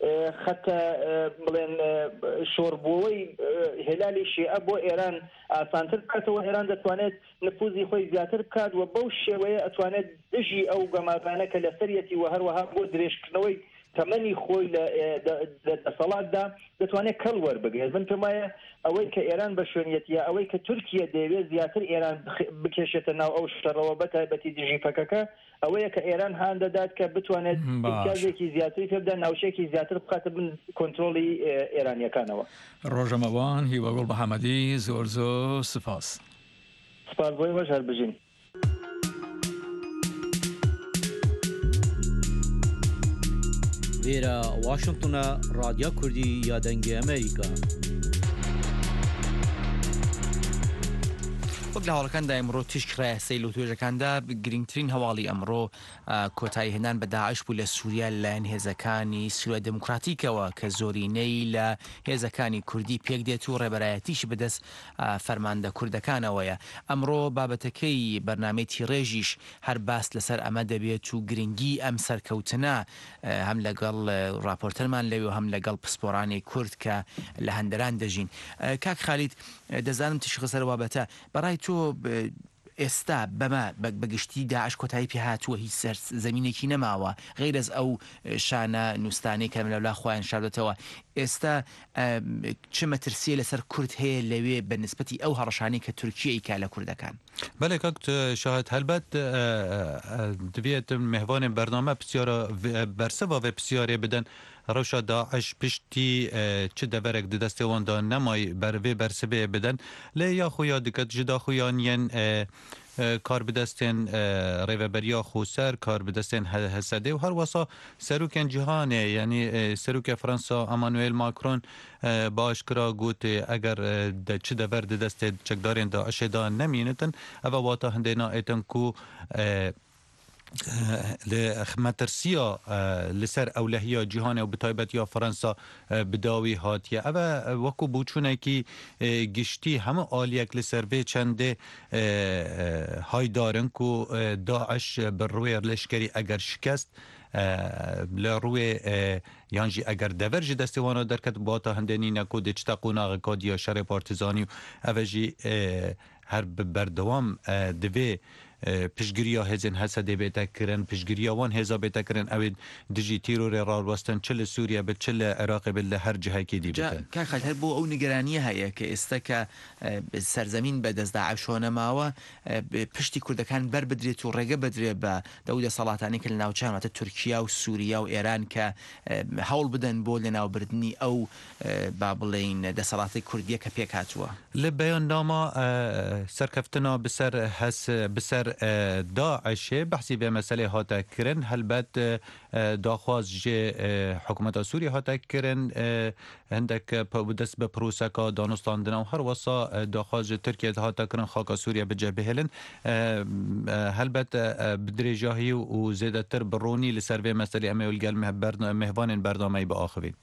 S12: خەتە بڵێن شۆڕبووەوەی هێلالی شیعە بۆ ئێران ئاسانتر بکاتەوە ئێران دەتوانێت نفوزی خۆی زیاتر بکات و بەو شێوەیە ئەتوانێت دژی ئەو گەماکانە کە لەسەرەتی و هەروەها بۆ درێژکردنەوەی تەمەنی خۆی لە دەسەڵاتدا دەتوانێت کەڵ وەربگرێت. من پێم وایە ئەوەی کە ئێران بە شوێنیەتە ئەوەی کە تورکیا دەیەوێت زیاتر ئێران بکێشێتە ناو ئەو شەڕەوە بە تایبەتی دژی پەکەکە ئەوەیە کە ئێران هان دەدات کە بتوانێت امتیازێکی زیاتری پێبدە ناوچێکی زیاتر بخاتە بن کۆنتترۆلی ئێرانیەکانەوە.
S10: ڕۆژەمەوان هیوەگوڵ محەممەدی زۆر زۆر سپاس.
S12: سپاس بۆی بەش هەر بژین.
S13: وێرە واشنگتنە رادیا کوردی یا دەنگی ئەمریکا.
S2: وەک لە هەوڵەکاندا ئەمڕۆ تیشکرای سەیل و توێژەکاندا گرنگترین هەواڵی ئەمڕۆ کۆتایی هێنان بە داعش بوو لە سووریا لەلایەن هێزەکانی سووریا دموکراتیکەوە کە زۆرینەی لە هێزەکانی کوردی پێک دێت و ڕێبەرایەتیش بدەست فەرماندە کوردەکانەوەیە. ئەمڕۆ بابەتەکەی بەرنامەی تیڕێژیش هەر باس لەسەر ئەمە دەبێت و گرنگی ئەم سەرکەوتنە هەم لەگەڵ راپۆرتەرمان لەوێ و هەم لەگەڵ پسپۆرانی کورد کە لە هەندەران دەژین. کاک خالید دەزانم تشخ سەر بابەتە بەڕای تۆ ئێستا بەمە بەگشتی داعش کۆتایی پێ هاتووە هیچ سەر زەمینێکی نەماوە غیر ئەز ئەو شانە نووسانی کە لەولا خۆیان شاردێتەوە. ئێستا چ مەترسیە لەسەر کورد هەیە لەوێ بە نسبەتی ئەو هەڕەشانی کە تورکیە ئیکا لە کوردەکان؟
S14: بله کاک شاهد هەلبەت دەبێت میهوانên بەرنامە پرسیارە بەرسەوە vê پرسیارê bidin rewşa Daeş piştî çi deverek di destê wan da nemay ber vê bersivê bidin lê ya xuya diket ji daxuyan yên kar bi destên rêveberiya xûser kar bi destên Hesedê û her wesa serokên cîhanê yanî serokê Fransa Emmanuel Macron başkira gotê eger de çi dever di destê çekdarên Daişê da nemînitin ev wata hindê naêtin ku مەترسیە لەسەر ئەولەهیە جیهانە و بتایبەتیە فەرەنسا بداوی هاتیە ئەوە وەکو بووچوونێکی گشتی هەموو ئالیەک لەسەر بێ چەندێ هایدارن و داعش بڕوێ لەشکری ئەگەر شکست لە ڕوێ یانجی ئەگەر دەڤەر ji destê wana derket bata hindênîne ku dê çita qûnaxeka diya şerê partîzanî û ev jî her bi berdewam divê piştgiriya hêzên Hesedê bête kirin piştgiriya wan hêza bête kirin ew ê dijî tîrorê rawestin çi li Sûriye bi çi li Iraqê bi li her cihekê dî bitin.
S2: Kak her bo ew nigeraniye heye ki êsta ke serzemîn be dest Daeş nemawe piştî Kurdekan ber bidrêt û rêge bidrê be dewle salatani ki li navçeyan hate Tirkiye û Sûriye û Êran ke hewl bidin bo li navbirdinî ew ba bilên desalatê Kurdiye ke pêk hatûye.
S14: Li beyannama serkeftina bi ser hes bi ser داعشê behsî vê meselê hate kirin helbet daxwaz ji hikûmeta Sûriye hate kirin hindek dest bi proseka danûstandina û her wesa daxwaz ji Tirkiye hate kirin xaka Sûriye bicebihêlin helbet bi dirêjahî û zêdetir bi ronî li ser vê meselê em ê gel mehvanên bernameyê biaxivîn.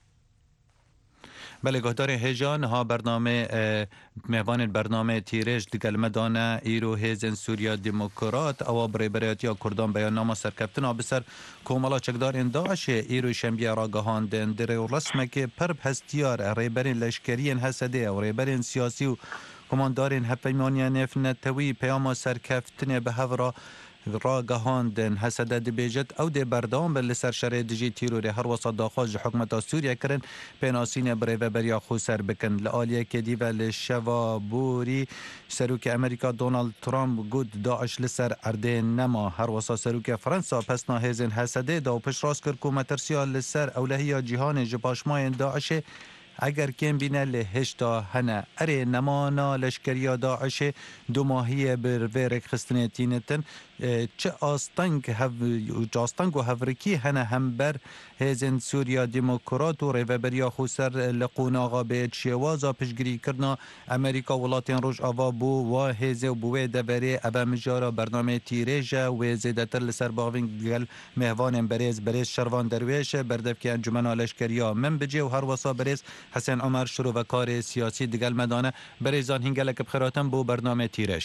S14: بله گهدار هیجان ها برنامه میوان برنامه تیرش دیگل مدانه ایرو هیزن سوریا دموکرات او برایبریاتی کردان بیان نامه سرکفتنا بسر کومالا چکدار داعش ایرو شنبیه را گهاندن در رسمه که پر هستیار ریبرین لشکرین حسده و ریبرین سیاسی و کماندارین هفیمانیان نتوی پیام سرکفتنه به هورا را گهاندن حسده دبیجت او دی بردام بل سر شرع دجی تیروری هر وسط داخل حکومت سوریه کرن پیناسین بری و بریا خوسر بکن لآلیه که دی و لشوا بوری سروک امریکا دونالد ترامپ گود داعش لسر ارده نما هر وسط سروک فرانسا پس ناهزن حسده دا و پش راست کرد که مترسیال لسر اولهی جهان جپاشمای داعش اگر کم بینه لهشتا هنه اره نمانا لشکریا داعش دو ماهی بر ویرک خستنیتینتن چه آستنگ آستنگ و هفرکی هنه هم بر هزن سوریا دموکرات و ریوبریا خوسر لقونا غابه شوازا پشگری کرنا امریکا ولاتین روش آوا بو و هزه و بوه دبره ابا مجارا برنامه تیریجه و زیدتر لسر باوین گل مهوان بریز بریز شروان درویش بردف که انجمنا لشکریا من بجه و هر وصا بریز حسن عمر شروع و کار سیاسی دگل مدانه بریزان هنگلک بخیراتن بو برنامه تیرش.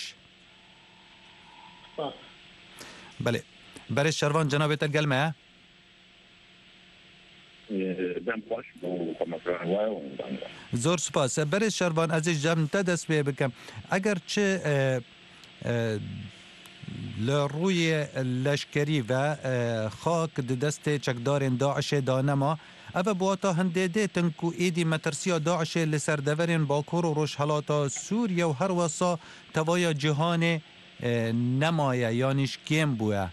S14: بله بریز شروان جناب ترگل ما
S15: دم خوش بو کمکران و
S14: زور سپاس. برای شروان عزیز جمع دست بی بکم اگر چه لروی لشکری و خاک دست چکدار داعش دانما اوه بواتا هنده دیتن کو ایدی مترسیا داعش لسر دورین باکور و روش حالاتا سوریا و هر واسا توایا جهان نمایه یانیش کم بوه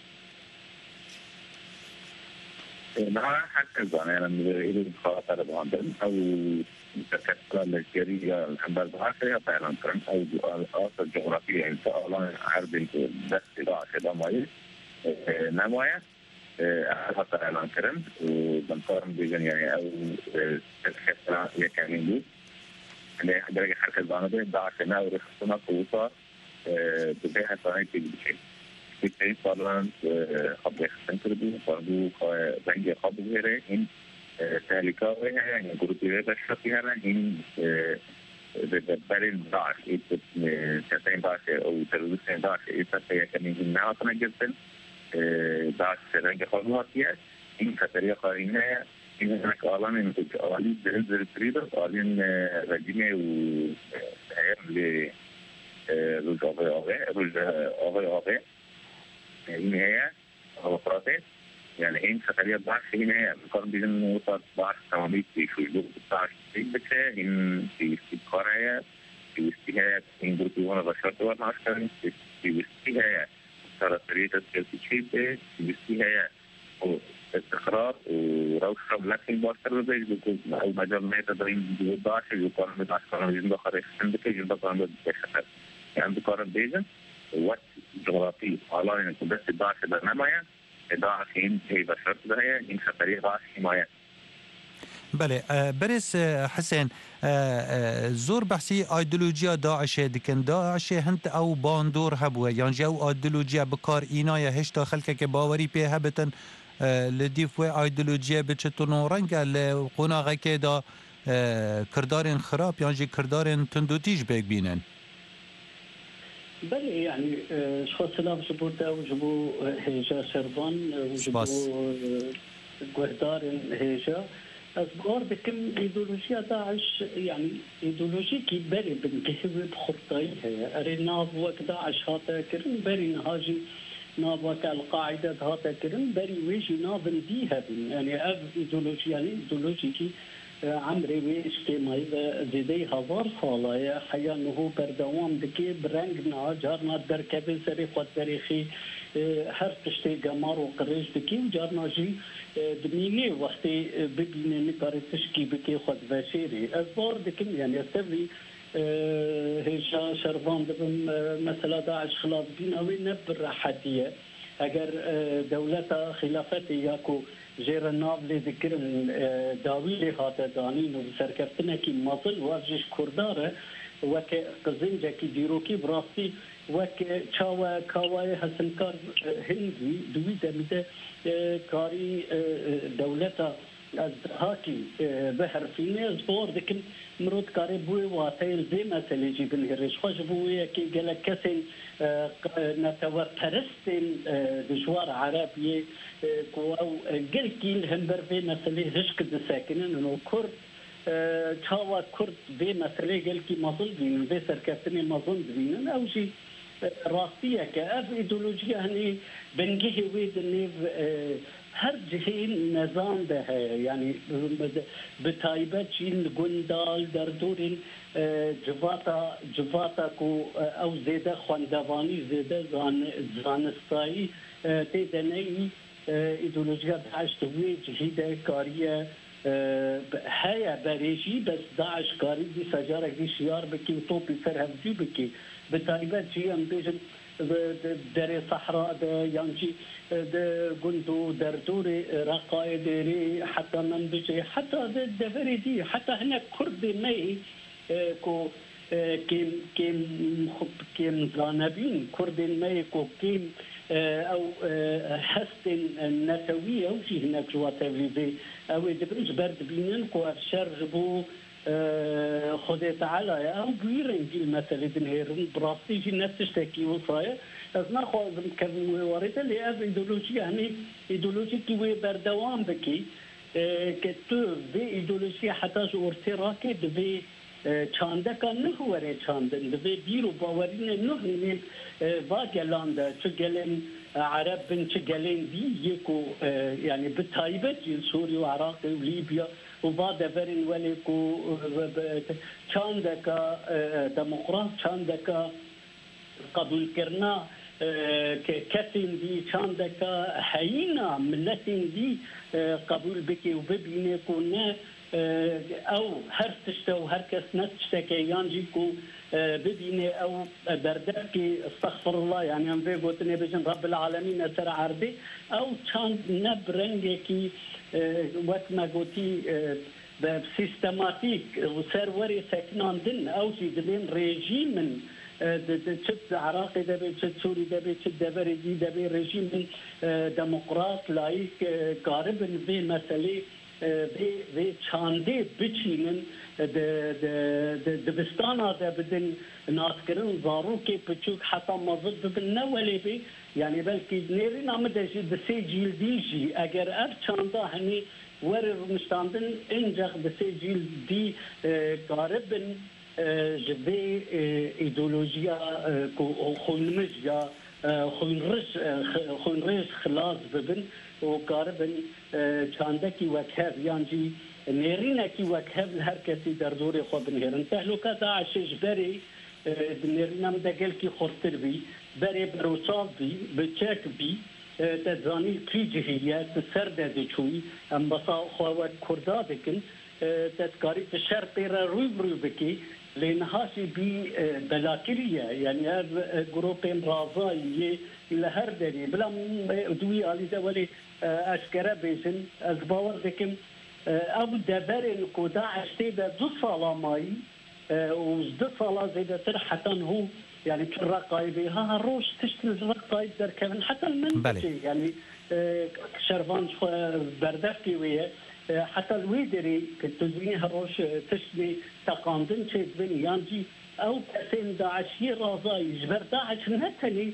S15: نه حتی زانه من ایدی خواهد باندن او تكتل الجريئة الحمد لله فعلا كان أو أصل جغرافية إن شاء الله عرض بس ضاع كده ماي نماية حتى إعلان كرم وبنقارن بين يعني أو تكتل يكمل دي اللي درجة حركة البانده ضاع كنا ورخصنا قوة بداية ثانية بشيء بالتالي طبعا قبل خمسين كردو برضو زنجي قبل غيره إن تهلكة يعني جروبي بشرتي هذا إن بالبرين داعش تسعين داعش أو تلوثين داعش إذا كان من ناطنا جدا داعش سرنج خلواتية إن كتريا قارينها إن هناك أعلان إن كنت أعلن زر تريد أعلن رجيمة وهير ل رجاء أوه رجاء أوه أوه إن هي أوقاته يعني إن سفرية ضعف هنا مقارنة بين نقطة ضعف تمامية في شغل ضعف بكرة إن في استقرارها في استهاء إن جروبنا بشرط والعسكري في استهاء صارت طريقة التشيب في استهاء استقرار وروشة لكن بأكثر ذلك بيكون أو مجال ما يتدرين ضعف يقارن بالعسكري من جنب خارج عندك جنب قارن بالشخص يعني بقارن بيجن وقت جغرافي على إن بس ضعف برنامجه داعشين هي بشرط ده إن سفرية داعش حماية.
S14: بله برس حسين زور بحثي ايديولوجيا داعش دكن داعش هنت او باندور هبوه يعني جو ايديولوجيا بكار اينايا هشتا خلقه که باوری پی هبتن لديف و ايديولوجيا بچتونو رنگ لقناغه که دا کردارن خراب يعني کردارن تندوتیج بيك بينن.
S16: بله يعني شخص سلام جبوتا وجبو هيجا شربان وجبو قهدار هيجا أصبار بكم إيديولوجيا داعش يعني إيديولوجي كي بري بنكهوي بخطيها أري ناف وك داعش هاتا كرن بري نهاجي ناف وك القاعدة هاتا كرن بري ويجي ناف نديها يعني أف إيديولوجي يعني إيديولوجي كي عمري ويش كي ما زيدي هزار صالة حيانه هو بردوام دكي برنجنا جارنا دركبي سري خود تاريخي هر تشتي جمار وقريش دكي وجارنا جي دميني وقتي ببيني نكاري تشكي بكي خود بشيري أزبار دكي يعني استبري هيشا شربان دبم مثلا داعش خلاص بينا وين نبر حدية اگر دولتا خلافتی یاکو جیر ناو لی ذکرن داویلی هاته دانین و سرکفتنه کی مازل واجش کرداره وک قزنجه کی دیروکی براستی وک چاوه کاوه حسنکار هندی دوی دمیده کاری دولتا از هاکی به حرفینه زبور دکن مرود کاری بوی واتیل زی مسئله جی بنگرش خوش بوی که گلک کسی نتوى پرستين دجوار عربية كواو قلكيل همبر في مسألة هشك دساكنين انو كرد تاوى كرد في مسألة قلكي مظل بينن في سركفتني مظل بينن او جي راستية كأف ايدولوجيا هني بنجيه ويد النيف هر جهين نظام ده يعني بتايبت جين قندال دردورين جواتا جواتا کو او زیده خواندوانی زیده زان زانستایی تیدنی ایدولوژیا داعش توی جهیده کاریه هيا بريجي بس داعش كاري دي سجارة دي شيار بكي وطوبي فرهم دي بكي بتايبات جي ام بيجن دري صحراء دا يانجي دا قندو دردوري رقاي ديري حتى من بجي حتى دفري دي حتى هنا كردي مي كو كيم كيم كيم زانبين كردين مي كو كيم او حستن النتوية وشي هناك جوا تفليدي او دبرج برد بينن كو افشار جبو خدي تعالى او بيرن دي المسألة دنهيرن براستي جي الناس تشتكي وصايا از ناخذ كم وريت اللي اف ايديولوجيا يعني ايديولوجيا كي بردوام بكي که تو به ایدولوژی حتی اورترا که به چانده که نه وره چاندن به بیرو باورین نه نیم و گلانده چه گلن عرب بن چه گلن دی یکو یعنی به تایبت سوری و عراق و لیبیا و بعد فرن ولی کو چانده که دموکرات چانده که قبول کرنا که کسین دی چانده که حیینا ملتین دی قبول بکی و ببینه که نه او هر تشته و هر کس نتشته که یانجی کو ببینه او بردر که استغفر الله يعني هم بيقولتني بجن رب العالمين اثر عربي او چاند نبرنگه که وقت ما قوتي بسيستماتيك وسروری سکناندن او جی دبین رژیمن چت عراقي دبي چت سوري دبي چت دبري دبي رژیم دموکرات لایک قاربن به مسئله به چانده بچینن دبستانا ده بدن ناسکرن زارو که پچوک حتی مزد ببن نولی بی یعنی بلکه نیری نامده جی دسی جیل دیجی اگر اب چانده همی ور رمشتاندن انجاق دسی جیل دی قاربن جبه ایدولوژیا خونمج یا خونرش خلاص ببن و قاربن چانده کی وکهف یانجی نيرينا كي وكهب هر كسي دردوري خود نهرن تهلوكا داعش بري نيرينا مدقل كي خورتر بي بري بروصاف بي بچك بي تزاني كي جهية تسرد دچوي ام بصا خوات كردا بكن تذكاري تشر تيرا روي بروي بكي لنهاشي بي بلاكرية يعني هر جروبين رازاي لهر دري بلا دوي آلي دولي اشكرا بيشن ازباور بكم او دبرن کو داعش تیده دو سالا مایی و دو سالا زیده تر حتی هو يعني الرقائب ها روش تشتري الرقائب در كمان حتى المنتج يعني شرفان بردفتي ويا حتى الويدري كتزوين هروش تشتري تقاندن شيء بني يانجي او كسين داعشي رازاي جبر داعش نتني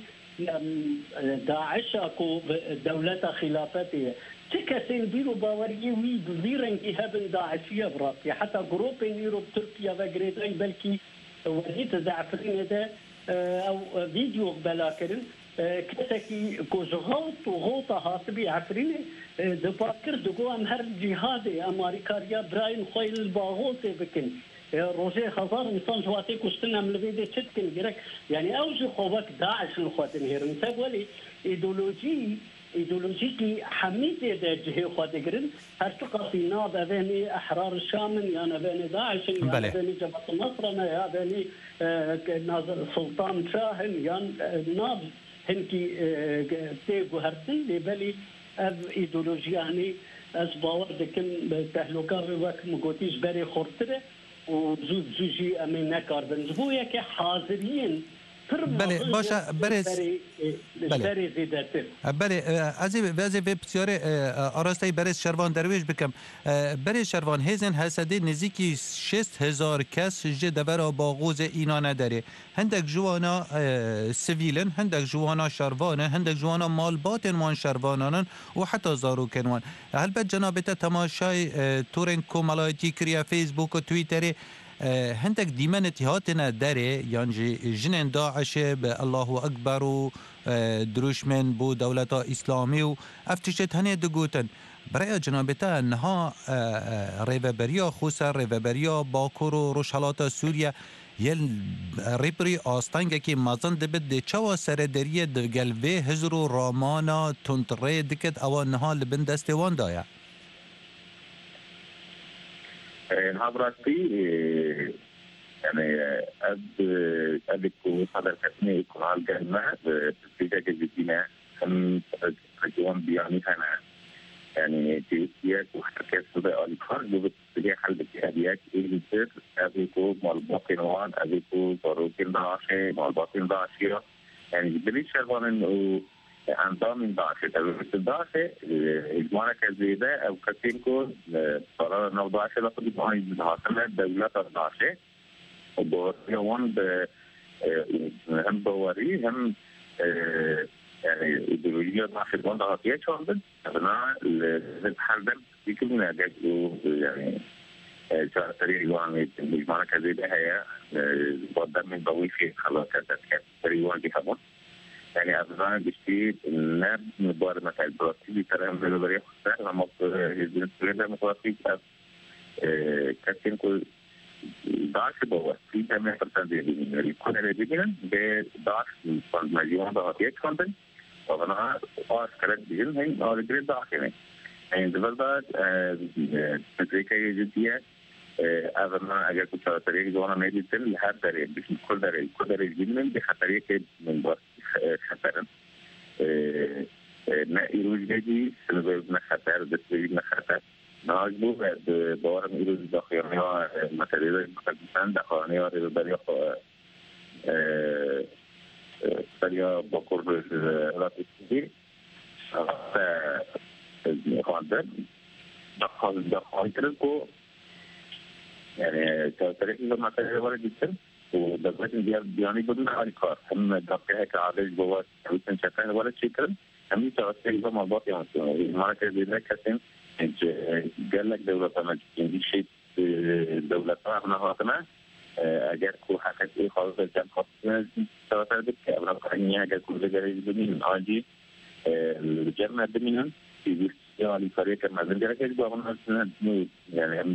S16: داعش اكو دولة خلافته تكسين بيرو باوريه وي بزيرن كي هبن داعشيه براسي حتى جروب يوروب تركيا وغريداي بلكي وديت زعفرين ده او فيديو بلاكرن كتاكي كوزغوت وغوطه هاتبي عفرين دباكر دغو ام هر جهاد امريكا براين خويل الباغوت بكن روجي خزار انسان جواتي كشتنا من الفيديو تشتكن جرك يعني اوجي خوبك داعش الخواتن هيرن تقولي ايديولوجي ايديولوجيكي حميدة ده جهة خادقرن هرتقى في ناب أباني أحرار الشام يا أباني داعش يا أباني جبهة النصر يا أباني ناظر سلطان شاهن يا ناب هنكي تيجو هرتن لبلي أب ايديولوجيا يعني أسباور دكن تهلوكار وقت مقوتيش بري خورتره وزوج زوجي أمين نكاردن زبويا كحاضرين
S14: بله باشه برز بله بله از وضع بسیار آراسته برز شروان درویش بکم برز شروان هزن حسده نزدیکی شصت هزار کس جه دورا باغوز اینا نداره هندک جوانا سویلن هندک جوانا شروانه هندک جوانا مالباتن وان شروانانن و حتی زاروکن وان البته جنابت تماشای تورن کومالایتی کریا فیسبوک و تویتر هندك ديمان اتهاتنا داري يعني جنن داعش بالله أكبر و دروشمن بو دولة إسلامي و افتشت هنه دقوتن برای جنابتا انها ریوبریا خوصا ریوبریا باکور و روشالات سوریا یل ریبری آستانگه که مازن دبید ده چوا سردریه ده گلوه هزر و رامانا تنطره دکت او انها لبن دستوان دایا
S15: هابراتي يعني اب ابيكو هذا الكتني يكون على الجنة في جاكة جديدة هم رجوان بياني أنا يعني تيسيات وحركات صدق الكار جبت تجاه حل بكهديات إيه يصير أبيكو مالباطن وان أبيكو ضروكين داعشة مالباطن داعشية يعني بليش شغوان إنه انظام من داعش تروریست داعش اجماع كزيده او كتينكو قرار نو داعش لقد باين حاصل دولة داعش وبوريون ب هم بوري هم يعني ايديولوژیا داعش بند هاتیه چوندن ابنا الحرب يكون يعني شرطري جوان بجمانة كذا هي وضع من ضوي في خلاص كذا تريوان بيفهمون يعني أفضل بشيء ناب مبار مثل براسي ترى من البريء خسر لما يجون سويدا مقاطي كثير كل داش بوا في كم فرصة دي يكون الرجال بداش مليون بهاتيك كونتن وأنا أس كرت بيجن هين أو الجريد داخلين يعني دبلت تدريك يجديه أظن أجل كنت طريق جوانا نادي تل هذا طريق بس كل طريق كل طريق جنن بخطرية من بس خطرن ما يروج جدي سبب نخطر دستوري نخطر ناجبو بوارم يروج داخليا مثلاً مثلاً داخليا رباري خو بريا بكور راتيسي خاطر داخل داخل تركو يعني طريق لما تجي ورا جدا ودبلت دي بياني بدون عارفة هم دقيقة كعادة جوات ويتن شكل ولا شكل هم يتوسل بما باقي عنصر ما كذي لك كسم قال لك دولة ما عندي شيء دولة ما هاتنا أجر كل حاجة إيه خالص جم خاصة توسل بك أبغى كأني أجر كل جري بدين آجي الجمع بدينهم في يعني فريق ما زين جري كذي بقى يعني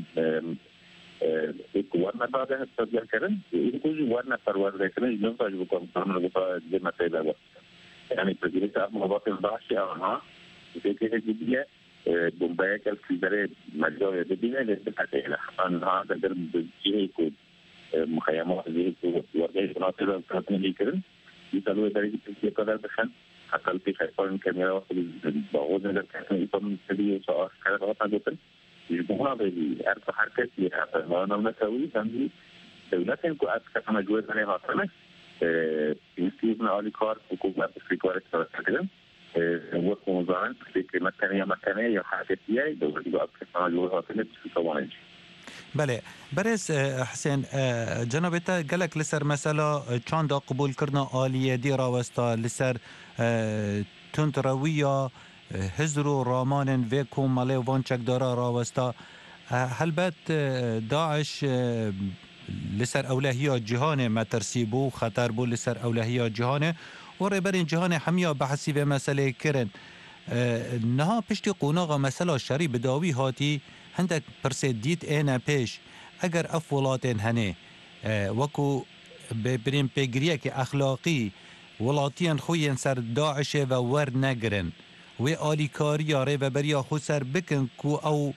S15: warna pada sebagian keren itu warna perwarna keren juga juga karena kita di masa lalu. Yani pergi ke Abu Bakar Bashi awalnya itu kita jadi Bombay kalau kita major itu dia lebih kecil. Anda ada berjaya ikut mukhayamat itu warga itu nanti dalam peraturan keren. Kita lalu dari kita kalau berkan akal kita kalau kamera waktu bawa dengan kamera itu menjadi soal kalau apa gitu. يجمعنا بأربع حركات فيها أنا مسوي عندي دولتين كوات كما جوز عليها هاتنا يمكن أولي كار وكوما في كارت كذا وقت مزارن في مكانية مكانية حاجة فيها دولتي بقى كما جوز هاتنا في ثواني.
S14: بله برس حسين جنابتا قالك لسر مسألة چند قبول كرنا آلية دي راوستا لسر تنتروية هزرو رامان ویکو مالی وان چکدارا راوستا هل بات داعش لسر اولهیات جهان ما ترسیبو خطر بو لسر اولهیات جهان و ریبرین جهان حمیا بحثی و مسئله کرن نها پشتی قوناغا مسئله شری بداوی هاتی هندک پرسید دیت اینا پیش اگر افولاتین هنه وکو ببرین پیگریه که اخلاقی ولاتیان خوین سر داعش و ور نگرن و آلیکاری یاره و بریا خود سر بکن کو او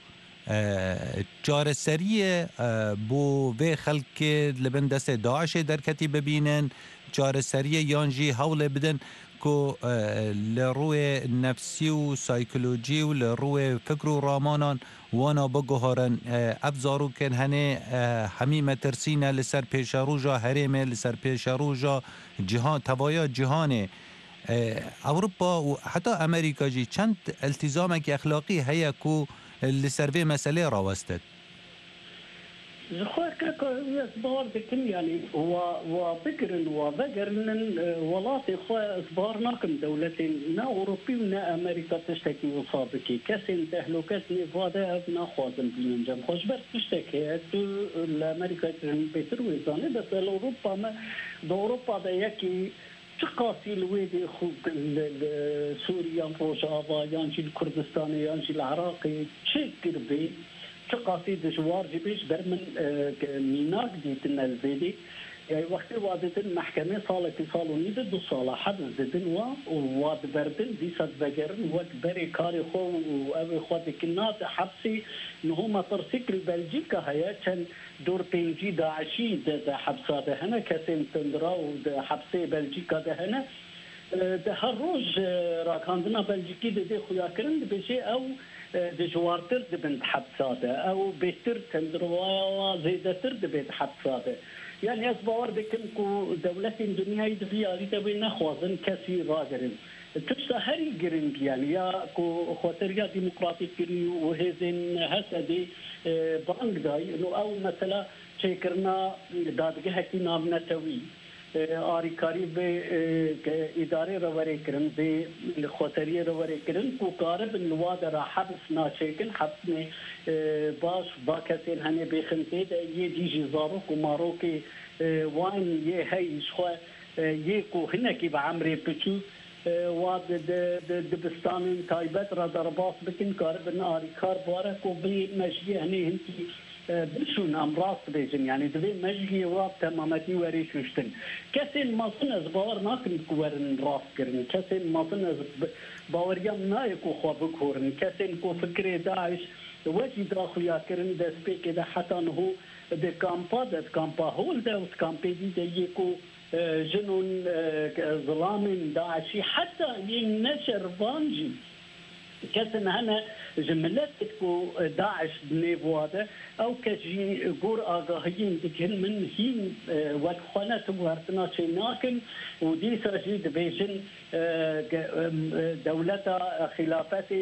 S14: چارەسەریە بۆ vê xelkê li bin destê Daişê derketî bibînin, çarەseriye yan jî hewlê bidin ku li rûyê nefsî û saykolojî û li rûyê fikr û ramanan wana biguharin. Ev zarokên henê hemî metirsîne li ser pêşerûja herêmê, li ser pêşerûja cihan tevaya cihanê. Avrupa û heta Amerîka jî çend iltîzamekî exlaqî heye ku li ser vê meselê rawestet.
S16: زخوك اصبار بكم يعني وفكر وفكر من ولاتي اصبارناكم دولتين نا اوروبي ونا امريكا تشتكي وصابكي كاسين تهلوكات نفادا ابنا خوازم بين جنب خوش بس تشتكي الامريكا بيتر ويزاني بس اوروبا ما اوروبا دا يكي تقاسي الويدي خوك سوريا روجافا يانجي الكردستاني يانجي العراقي تشكر بي تقاسي دجوار جبيش برمن ميناك ديتنا الزيدي يعني وقت وادتن محكمة صالة صالو نيد دو صالة حد زدن و واد بردن دي صد بقرن وقت بري كاري خو وأبي خواتي كنات حبسي نهما ترسيك البلجيكا هيا كان دور بينجي داعشي دا حبسا ده هنا كاسين تندرا ودا حبسي بلجيكا ده هنا ده هالروج راكاندنا بلجيكي ده دي خويا كرن بشي أو دجوارتر دبنت حبساته أو بيتر تندروا زيدتر دبنت حبساته يعني أصبار بكم كو دولة الدنيا يدفيا لتبين خوازن كثير راجرين تشتهري جرينج يعني يا كو خواتريا ديمقراطية كري وهزين هسدي بانك داي إنه أو مثلا شكرنا دادجه كي نام نتوي آریکاری به اداره روری کرن به خاطری روری کرن کو کارب نواد را حبس ناچکن حبس باش با کسی هنی بخنته یه دیجی زارو کو مارو که وان یه هیش خو یه کو هنکی به عمری پچو واد دبستان تایبت را درباس بکن کارب آریکار باره کو به مجگی هنی هنتی بشون امراض بيجن يعني دبي مجلي واب تمامتي وري شوشتن كسين ما صنز باور ناكن كورن راس كرن كسين ما صنز باوريام نايكو خواب كورن كسين كو فكري داعش وجي داخل يا كرن دس بي كده حتى انه ده كامبا ده كامبا هول ده كامبي دي ده يكو جنون ظلام داعشي حتى ينشر فانجي كسن هنا جملتكو داعش بنيفواده او كجي قور اغاهيين دكن من هين وكخانه وارتنا شيناكن ودي ساجيد بيجن دولتا خلافاتي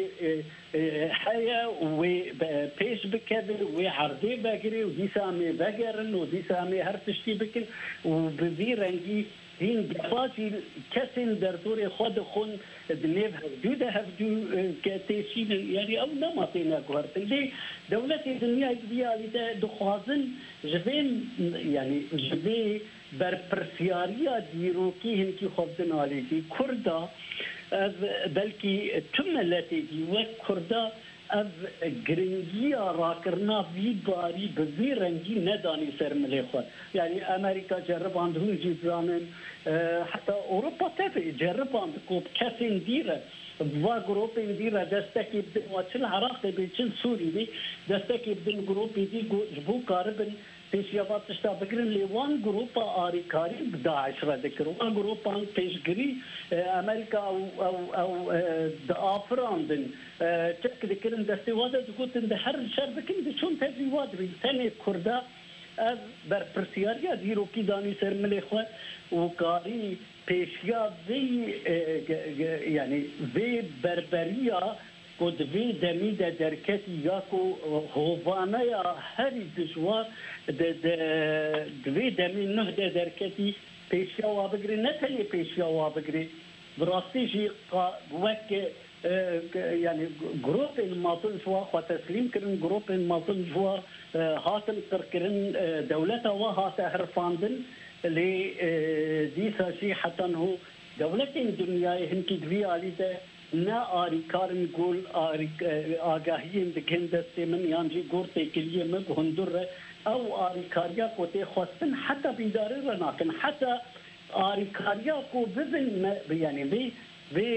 S16: حياه وبيش بكبر وعرضي بقري ودي سامي بقرن ودي سامي هرتشتي بكن وبذيرنجي هين بفاجي كسن درتوري خود خون دنيف هفدو ده هفدو كتيشين يعني او نمطينا كوارتن لي دولة الدنيا الدنيا اللي دخوازن جبين يعني جبين برپرسیاریا دیروکی هنکی خودن آلی دی کردا بلکی تو ملتی دی و کردا اف گرنگیا راکرنا وی باری بوی رنگی ندانی سر ملی خود یعنی امریکا جرباند هنجی زانن حتی اروپا تفی جرباند کوب کسین دیره و گروپ دیره دستکی بدن و چل عراق بی چل سوری بی دستکی بدن گروپ دی جبو کاربن پیشیابات تشتا بگرن لیوان گروپا آریکاری داعش را دکر وان گروپا پیشگری امریکا او او او دافراندن چک دکرن دستی واده دکوتن ده هر شر بکن ده چون تزی واده بی تنه کرده از بر پرسیاریا دیروکی دانی سر ملی خواه و کاری پیشیا وی یعنی وی بربریا کو دوی دمی د درکتی یا کو هوانه یا هری دشوار د دوی دمی نه د درکتی پیشیا و بگری نه تلی پیشیا و بگری براستی جی وک يعني جروب الماطن شوا خو تسليم كرن جروب الماطن شوا هاتن كرن دولته وهات هرفاندن اللي دي ساشي حتى انه دولة الدنيا هنكي دوي علي ده نا آریکار میگول آریک آگاهیم دکن دسته من یانجی گورته کلیه من هندور او آریکاریا کو ته خواستن حتی بیداری را نکن حتی آریکاریا کو بزن یعنی بی بی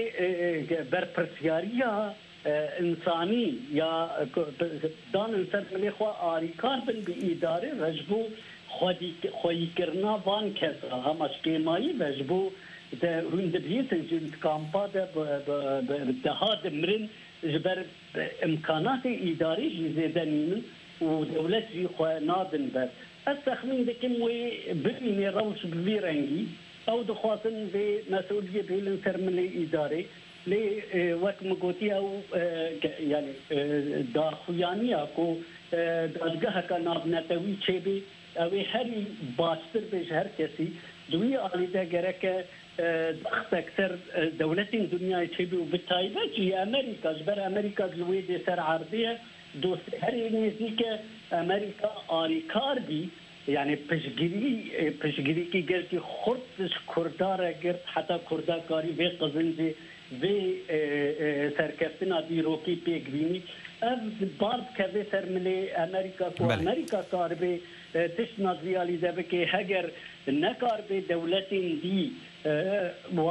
S16: برپرسیاریا انسانی یا دان انسان ملی خوا آریکار بن بی اداره رجبو خودی خویی کرنا وان کسا هم اشکیمایی رجبو ده هند بيتن جنت كامبا ده باتحاد مرن جبر امكانات اداري زيدانين ودولت جي خو نادن بر التخمين ده كم وي بني روش بفيرنجي او دخواتن بمسؤوليه بيلنسر من الاداري لي وقت مقوتي او يعني داخويانيه كو دادگاه كان نتوي تشبي او هري باستر بشهر كسي دوي عليده جرك ضغط اكثر دولة الدنيا تشبه وبالتالي جي امريكا جبر امريكا جلويد سر عرضيه دوس هري نزيك امريكا آريكار بي يعني بشجري بشجري كي قلتي خرطش كردار قرت حتى كردا كاري في قزنجي في سركفتنا دي روكي بيجريني اف بارد كذا سر ملي امريكا كو امريكا كاربي تشنات ريالي دبكي هجر نكار بدولة دي و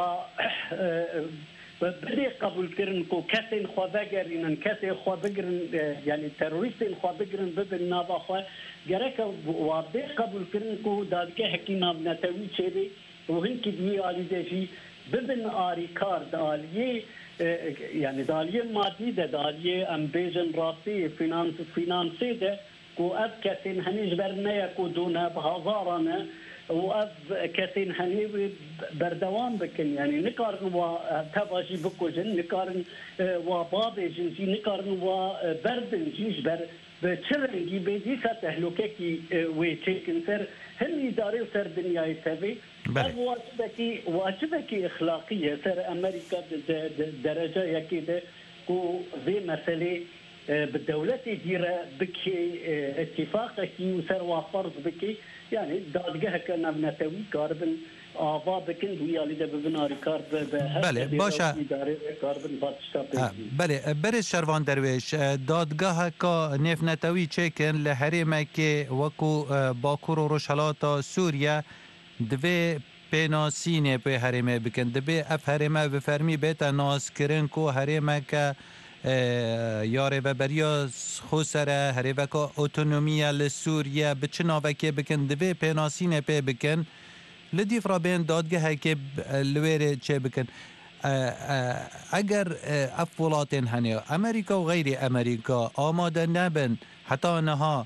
S16: بدي قبول كرن كو كسين خو بگرين كسين خو بگرن يعني تروریستين خو بگرن ببن نابا خو گرك و بدي قبول كرن كو دادكه حكينا نتوي چيبي وهن كدي علي دشي ببن آريكار داليه يعني داليه مادي ده داليه امبيجن راسي فينانس فينانسي ده كو اب كسين هنيج برنيا كو دونا بهزارنا وأب كثين هني بردوام بكن يعني نقارن وتباشي بكوجن نقارن وبابي جنسي نقارن وبردن جيش بر به چرنگی به دیسا تهلوکه کی وی چیکن سر هنی داره سر دنیای تبی واجبه کی واجبه کی اخلاقیه سر امریکا درجه یکی ده کو وی مسئله بالدولة ديرة بكي اتفاق كي وسر وفرض بكي يعني دادجها كنا بنتوي كاربن آوا بكن ويا لده ببناري كارب
S14: بله باشا
S16: كاربن باتشتا
S14: بله برز شروان درویش دادگاه کا نف نتوی چکن لحرمه که وکو باکور و روشلاتا سوریا دوی پیناسینه به حرمه بکن دوی اف حرمه بفرمی بیتا ناس کرن کو حرمه که یاره ببریا خسره هریوکا اتونومیا لسوریا بچناوکه بکن دوی پیناسینه پی بکن لدیف را بین دادگاه که لویره چه بکن اگر افولاتین هنه امریکا و غیر امریکا آماده نبن حتی نها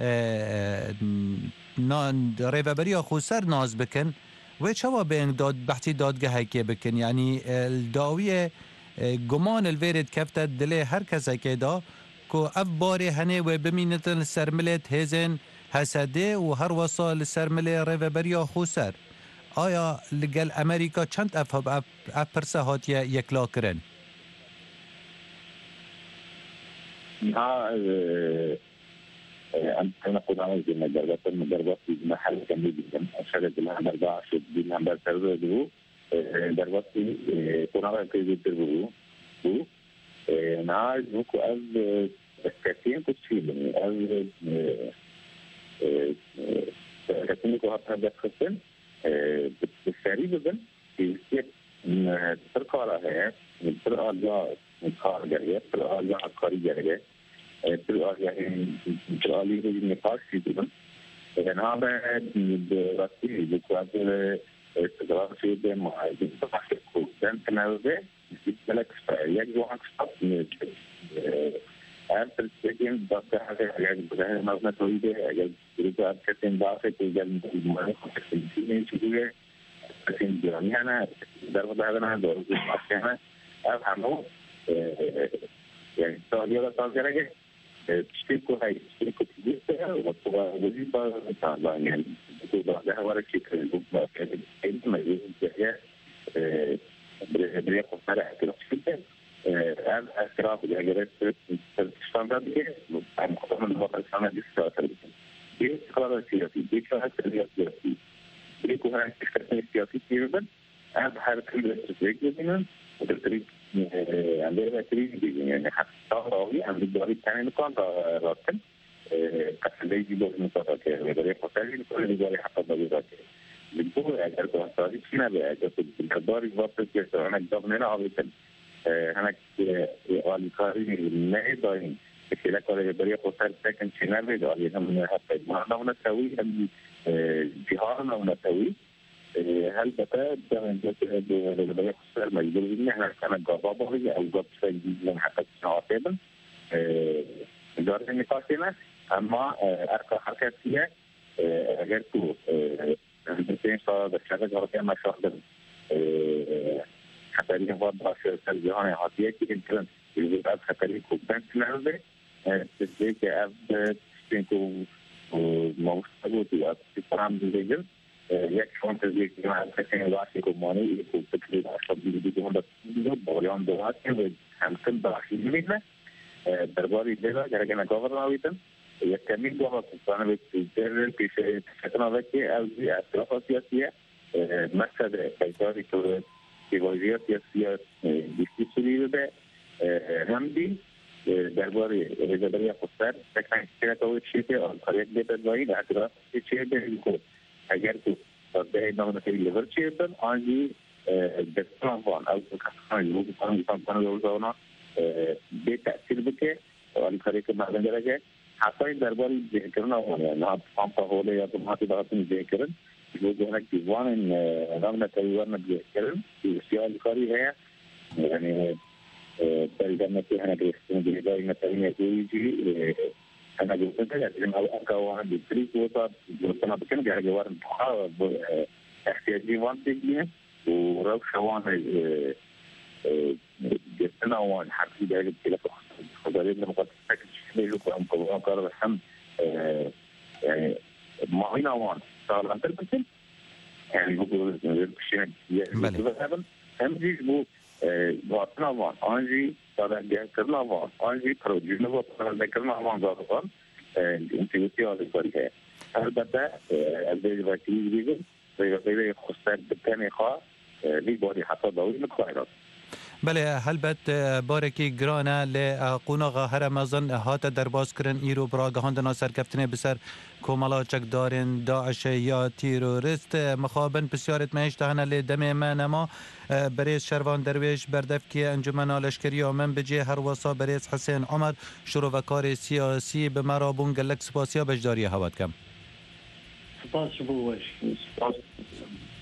S14: ریوبریا خسر ناز بکن و چوا بین داد بحثی دادگاه که بکن یعنی داویه گمان الویرد کفته دلی هر کسی که دا که اف باری هنه و بمینتن سرملت هزن حسده و هر وصال سرمله ریوبریا خسر آیا لگل امریکا چند اف اف اف پرسه هاتیه یکلا کرن؟
S15: نه أنا قد عملت المجربات المجربات في محل كان جدا أشهد أن أنا برجع شد دين أنا برتبه ده دربات في كنا في الدربو هو ناس نوكو أز كثير كتير أز كثير كو هذا بتخسن بالسريع جدا في تركوا على هي تركوا على مكار جريه تركوا على عقاري جريه تركوا يعني تركوا على النقاش في جدا أنا براسي بقول استقرار في الدم عايزين تحقق كان تناوبه يستلك يجوا أكثر من أرسل سكين بس هذا يعني بدأنا مثلا تويده يعني بريكا أرسلين باسه تيجان ما يخصين فيني شويه لكن يعني أنا درب هذا أنا دور بس أنا أفهمه يعني سؤالي صار كذا تشتكوا هاي تشتكوا تجيبها وتبغى وظيفة صعبة يعني تبغى ده ورا شيء كذا أنت ما يجي بريء قصير كده شيء أنا أسرع في الأجراءات الستاندرد كده أنا خصوصا الوضع السنة دي السنة دي قرار سياسي دي شهادة سياسي دي كوها استثناء سياسي كده أنا بحاول كل الاستراتيجية دي وتدريب عندنا تريد يعني حتى راوي عند الدوري الثاني نقاط راتن كسل يجيبوا المسافة كده بدري قصير كل الدوري حتى ضرورات بتقول أجل قصير فينا بأجل الدوري وقت كده أنا جبنا عبيطا أنا والكاري ما يداين كده كده بدري قصير سكن فينا بدوري هم حتى ما نحن نسوي هم جهارنا ونسوي هل بتاعت من البداية الصغيرة مجبور إن إحنا كنا جربوا أو جرب شيء من حتى سنواتين جرب النقاش هنا أما أركان حركات فيها غير تو بنتين صار بشكل جربي ما شاهد حتى اللي هو بعشر سنوات هاتيه كي يمكن يجيب أب حتى اللي كوبان سنوات تجيك أب تينكو موسى أب تفهم بالجل یک شون تزیک که من فکر می‌کنم که مانی یک فکری داشته بیشتر هم داشته بالیان دوات که همسن داشتی می‌بینه درباره دیگر اگر نگاه نمی‌کنم یک کمی دوام کنه به در پیش شکن وقتی از اطراف سیاسیه مسئله کاری که وضعیت سیاسی دیسکوسیونی به همدی درباره رجبری خسر فکر می‌کنم که چیزی که آنکاریت بیشتری در اطراف چیزی که اگر تو به نام نکردی لیور چیپن آنجی دستان وان او کسانی رو بکنم بکنم کنم رو زاونا به تأثیر بکه ولی کاری که مردم درجه حتی درباره ذکرنا وانه نه فهم پاوله یا تو ماتی باهاتون ذکرن جو جهنگ دیوان نام نکردی وان ذکرن بسیار کاری هست یعنی تقریبا مثل هنگ رسمی دیگری مثل نیازی أنا قلت لك إن أو عندي تريك وصار وصلنا بكم جاه جوار بحاول احتياجي وانتجيه وروش وان جسنا وان حتى جاه كده الخضريه الديمقراطيه تشمل لكم قوام قرار هم يعني معينه وان صار انت مثل يعني بقول بشيء يعني هم جي بو وطنا وان انجي صار جان كرنا وان انجي بروجينا وطنا كرنا وان ضابطان انت وتي على الفريق البته البيج وقتی دیگه به خصوص بتنی خواه لی باری حتی داوری مکایرات
S14: بله هلبت بارکی گرانه لقوناغا هر مازن هات درباز کرن ایرو براگهاندنا سرکفتنه بسر کومالا چکدارن داعش یا تیروریست مخابن بسیارت مهش دهنه لدم من ما بریز شروان درویش بردف که انجمن آلشکری من بجه هر واسا بریز حسین عمر شروع و کار سیاسی به مرابون گلک سپاسیا بجداری هواد کم
S16: سپاس بو